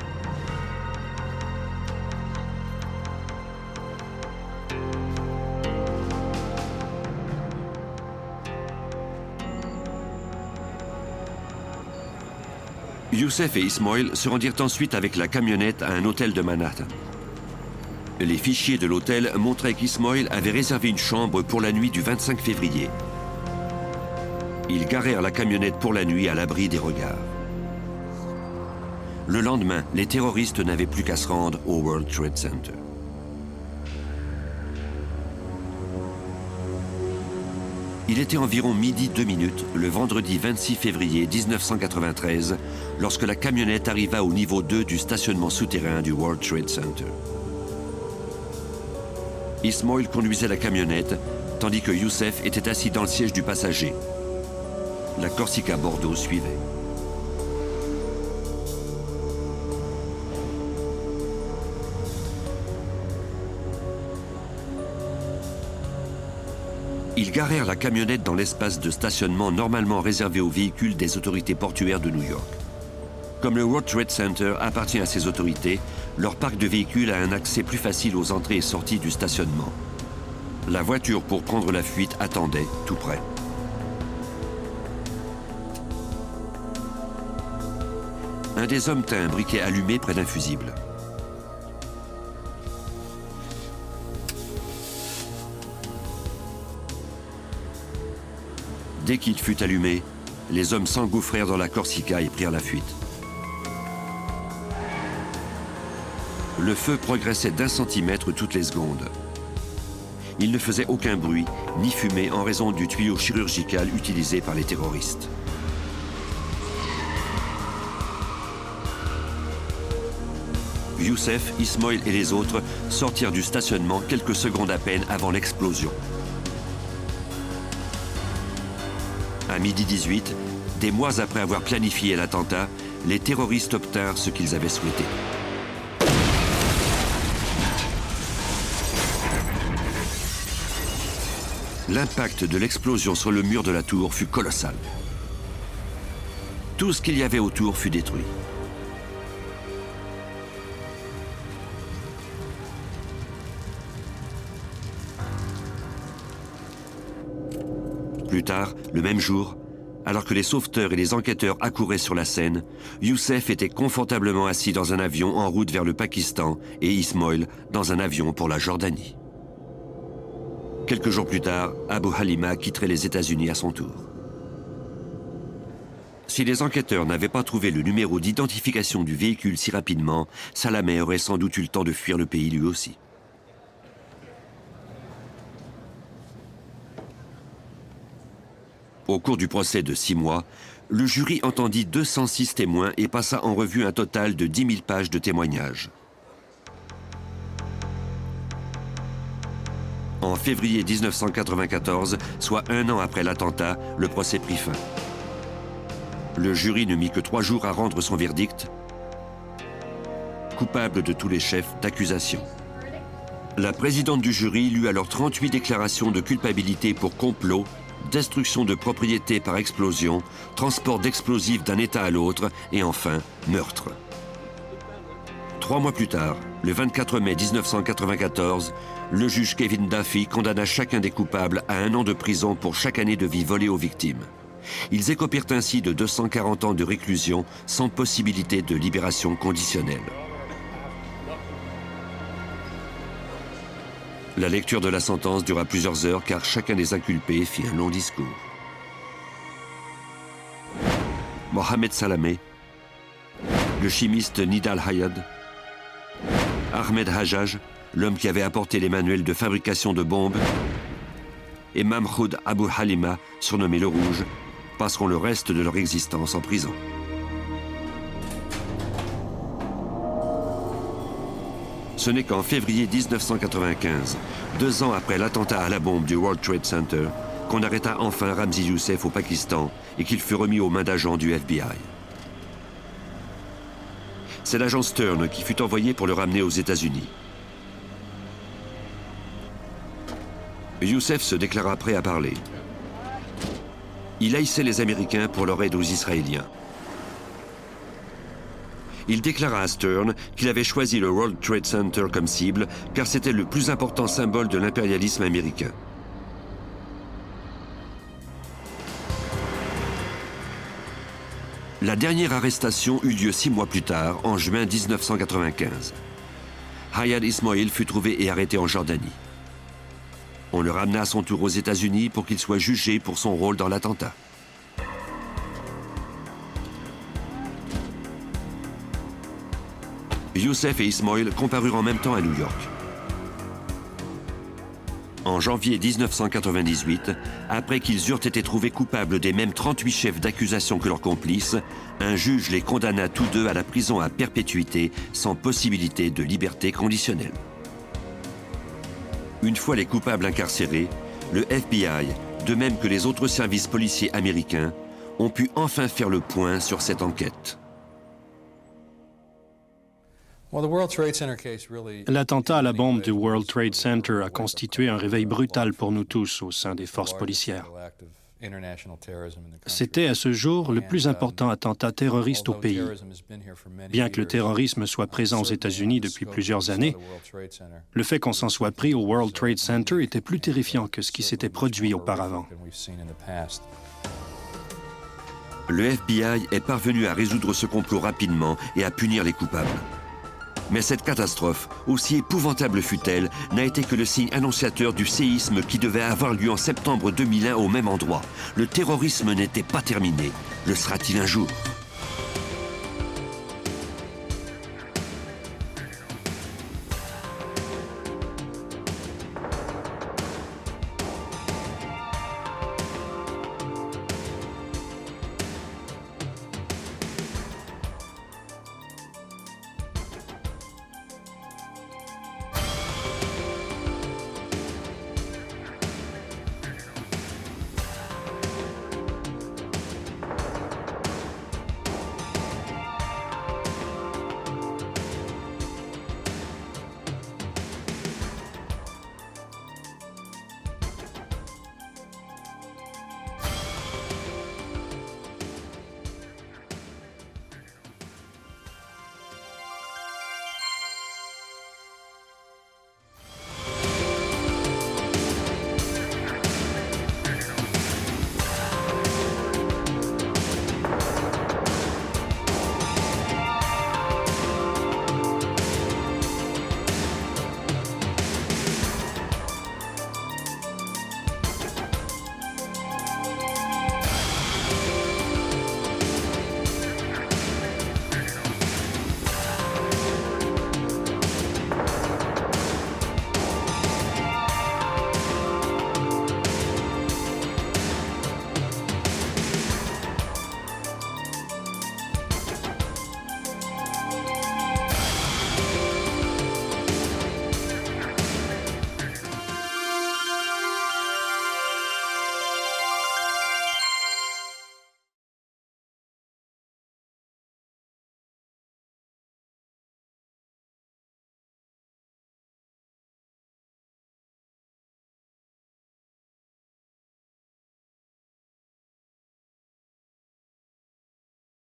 Youssef et Ismail se rendirent ensuite avec la camionnette à un hôtel de Manhattan. Les fichiers de l'hôtel montraient qu'Ismail avait réservé une chambre pour la nuit du 25 février. Ils garèrent la camionnette pour la nuit à l'abri des regards. Le lendemain, les terroristes n'avaient plus qu'à se rendre au World Trade Center. Il était environ midi 2 minutes, le vendredi 26 février 1993, lorsque la camionnette arriva au niveau 2 du stationnement souterrain du World Trade Center. Ismail conduisait la camionnette, tandis que Youssef était assis dans le siège du passager. La Corsica Bordeaux suivait. Ils garèrent la camionnette dans l'espace de stationnement normalement réservé aux véhicules des autorités portuaires de New York. Comme le World Trade Center appartient à ces autorités, leur parc de véhicules a un accès plus facile aux entrées et sorties du stationnement. La voiture pour prendre la fuite attendait tout près. Un des hommes tint un briquet allumé près d'un fusible. Dès qu'il fut allumé, les hommes s'engouffrèrent dans la Corsica et prirent la fuite. Le feu progressait d'1 centimètre toutes les secondes. Il ne faisait aucun bruit, ni fumée en raison du tuyau chirurgical utilisé par les terroristes. Youssef, Ismail et les autres sortirent du stationnement quelques secondes à peine avant l'explosion. À midi 18, des mois après avoir planifié l'attentat, les terroristes obtinrent ce qu'ils avaient souhaité. L'impact de l'explosion sur le mur de la tour fut colossal. Tout ce qu'il y avait autour fut détruit. Plus tard, le même jour, alors que les sauveteurs et les enquêteurs accouraient sur la scène, Youssef était confortablement assis dans un avion en route vers le Pakistan et Ismail dans un avion pour la Jordanie. Quelques jours plus tard, Abu Halima quitterait les États-Unis à son tour. Si les enquêteurs n'avaient pas trouvé le numéro d'identification du véhicule si rapidement, Salameh aurait sans doute eu le temps de fuir le pays lui aussi. Au cours du procès de 6 mois, le jury entendit 206 témoins et passa en revue un total de 10 000 pages de témoignages. En février 1994, soit 1 an après l'attentat, le procès prit fin. Le jury ne mit que 3 jours à rendre son verdict, coupable de tous les chefs d'accusation. La présidente du jury lut alors 38 déclarations de culpabilité pour complot, destruction de propriété par explosion, transport d'explosifs d'un État à l'autre et enfin, meurtre. 3 mois plus tard, le 24 mai 1994, le juge Kevin Duffy condamna chacun des coupables à 1 an de prison pour chaque année de vie volée aux victimes. Ils écopèrent ainsi de 240 ans de réclusion sans possibilité de libération conditionnelle. La lecture de la sentence dura plusieurs heures car chacun des inculpés fit un long discours. Mohamed Salameh, le chimiste Nidal Hayad, Ahmed Hajjaj, l'homme qui avait apporté les manuels de fabrication de bombes, et Mahmoud Abu Halima, surnommé le Rouge, passeront le reste de leur existence en prison. Ce n'est qu'en février 1995, 2 ans après l'attentat à la bombe du World Trade Center, qu'on arrêta enfin Ramzi Youssef au Pakistan et qu'il fut remis aux mains d'agents du FBI. C'est l'agent Stern qui fut envoyé pour le ramener aux États-Unis. Youssef se déclara prêt à parler. Il haïssait les Américains pour leur aide aux Israéliens. Il déclara à Stern qu'il avait choisi le World Trade Center comme cible car c'était le plus important symbole de l'impérialisme américain. La dernière arrestation eut lieu 6 mois plus tard, en juin 1995. Hayad Ismail fut trouvé et arrêté en Jordanie. On le ramena à son tour aux États-Unis pour qu'il soit jugé pour son rôle dans l'attentat. Youssef et Ismail comparurent en même temps à New York. En janvier 1998, après qu'ils eurent été trouvés coupables des mêmes 38 chefs d'accusation que leurs complices, un juge les condamna tous deux à la prison à perpétuité sans possibilité de liberté conditionnelle. Une fois les coupables incarcérés, le FBI, de même que les autres services policiers américains, ont pu enfin faire le point sur cette enquête. L'attentat à la bombe du World Trade Center a constitué un réveil brutal pour nous tous au sein des forces policières. C'était à ce jour le plus important attentat terroriste au pays. Bien que le terrorisme soit présent aux États-Unis depuis plusieurs années, le fait qu'on s'en soit pris au World Trade Center était plus terrifiant que ce qui s'était produit auparavant. Le FBI est parvenu à résoudre ce complot rapidement et à punir les coupables. Mais cette catastrophe, aussi épouvantable fut-elle, n'a été que le signe annonciateur du séisme qui devait avoir lieu en septembre 2001 au même endroit. Le terrorisme n'était pas terminé. Le sera-t-il un jour ?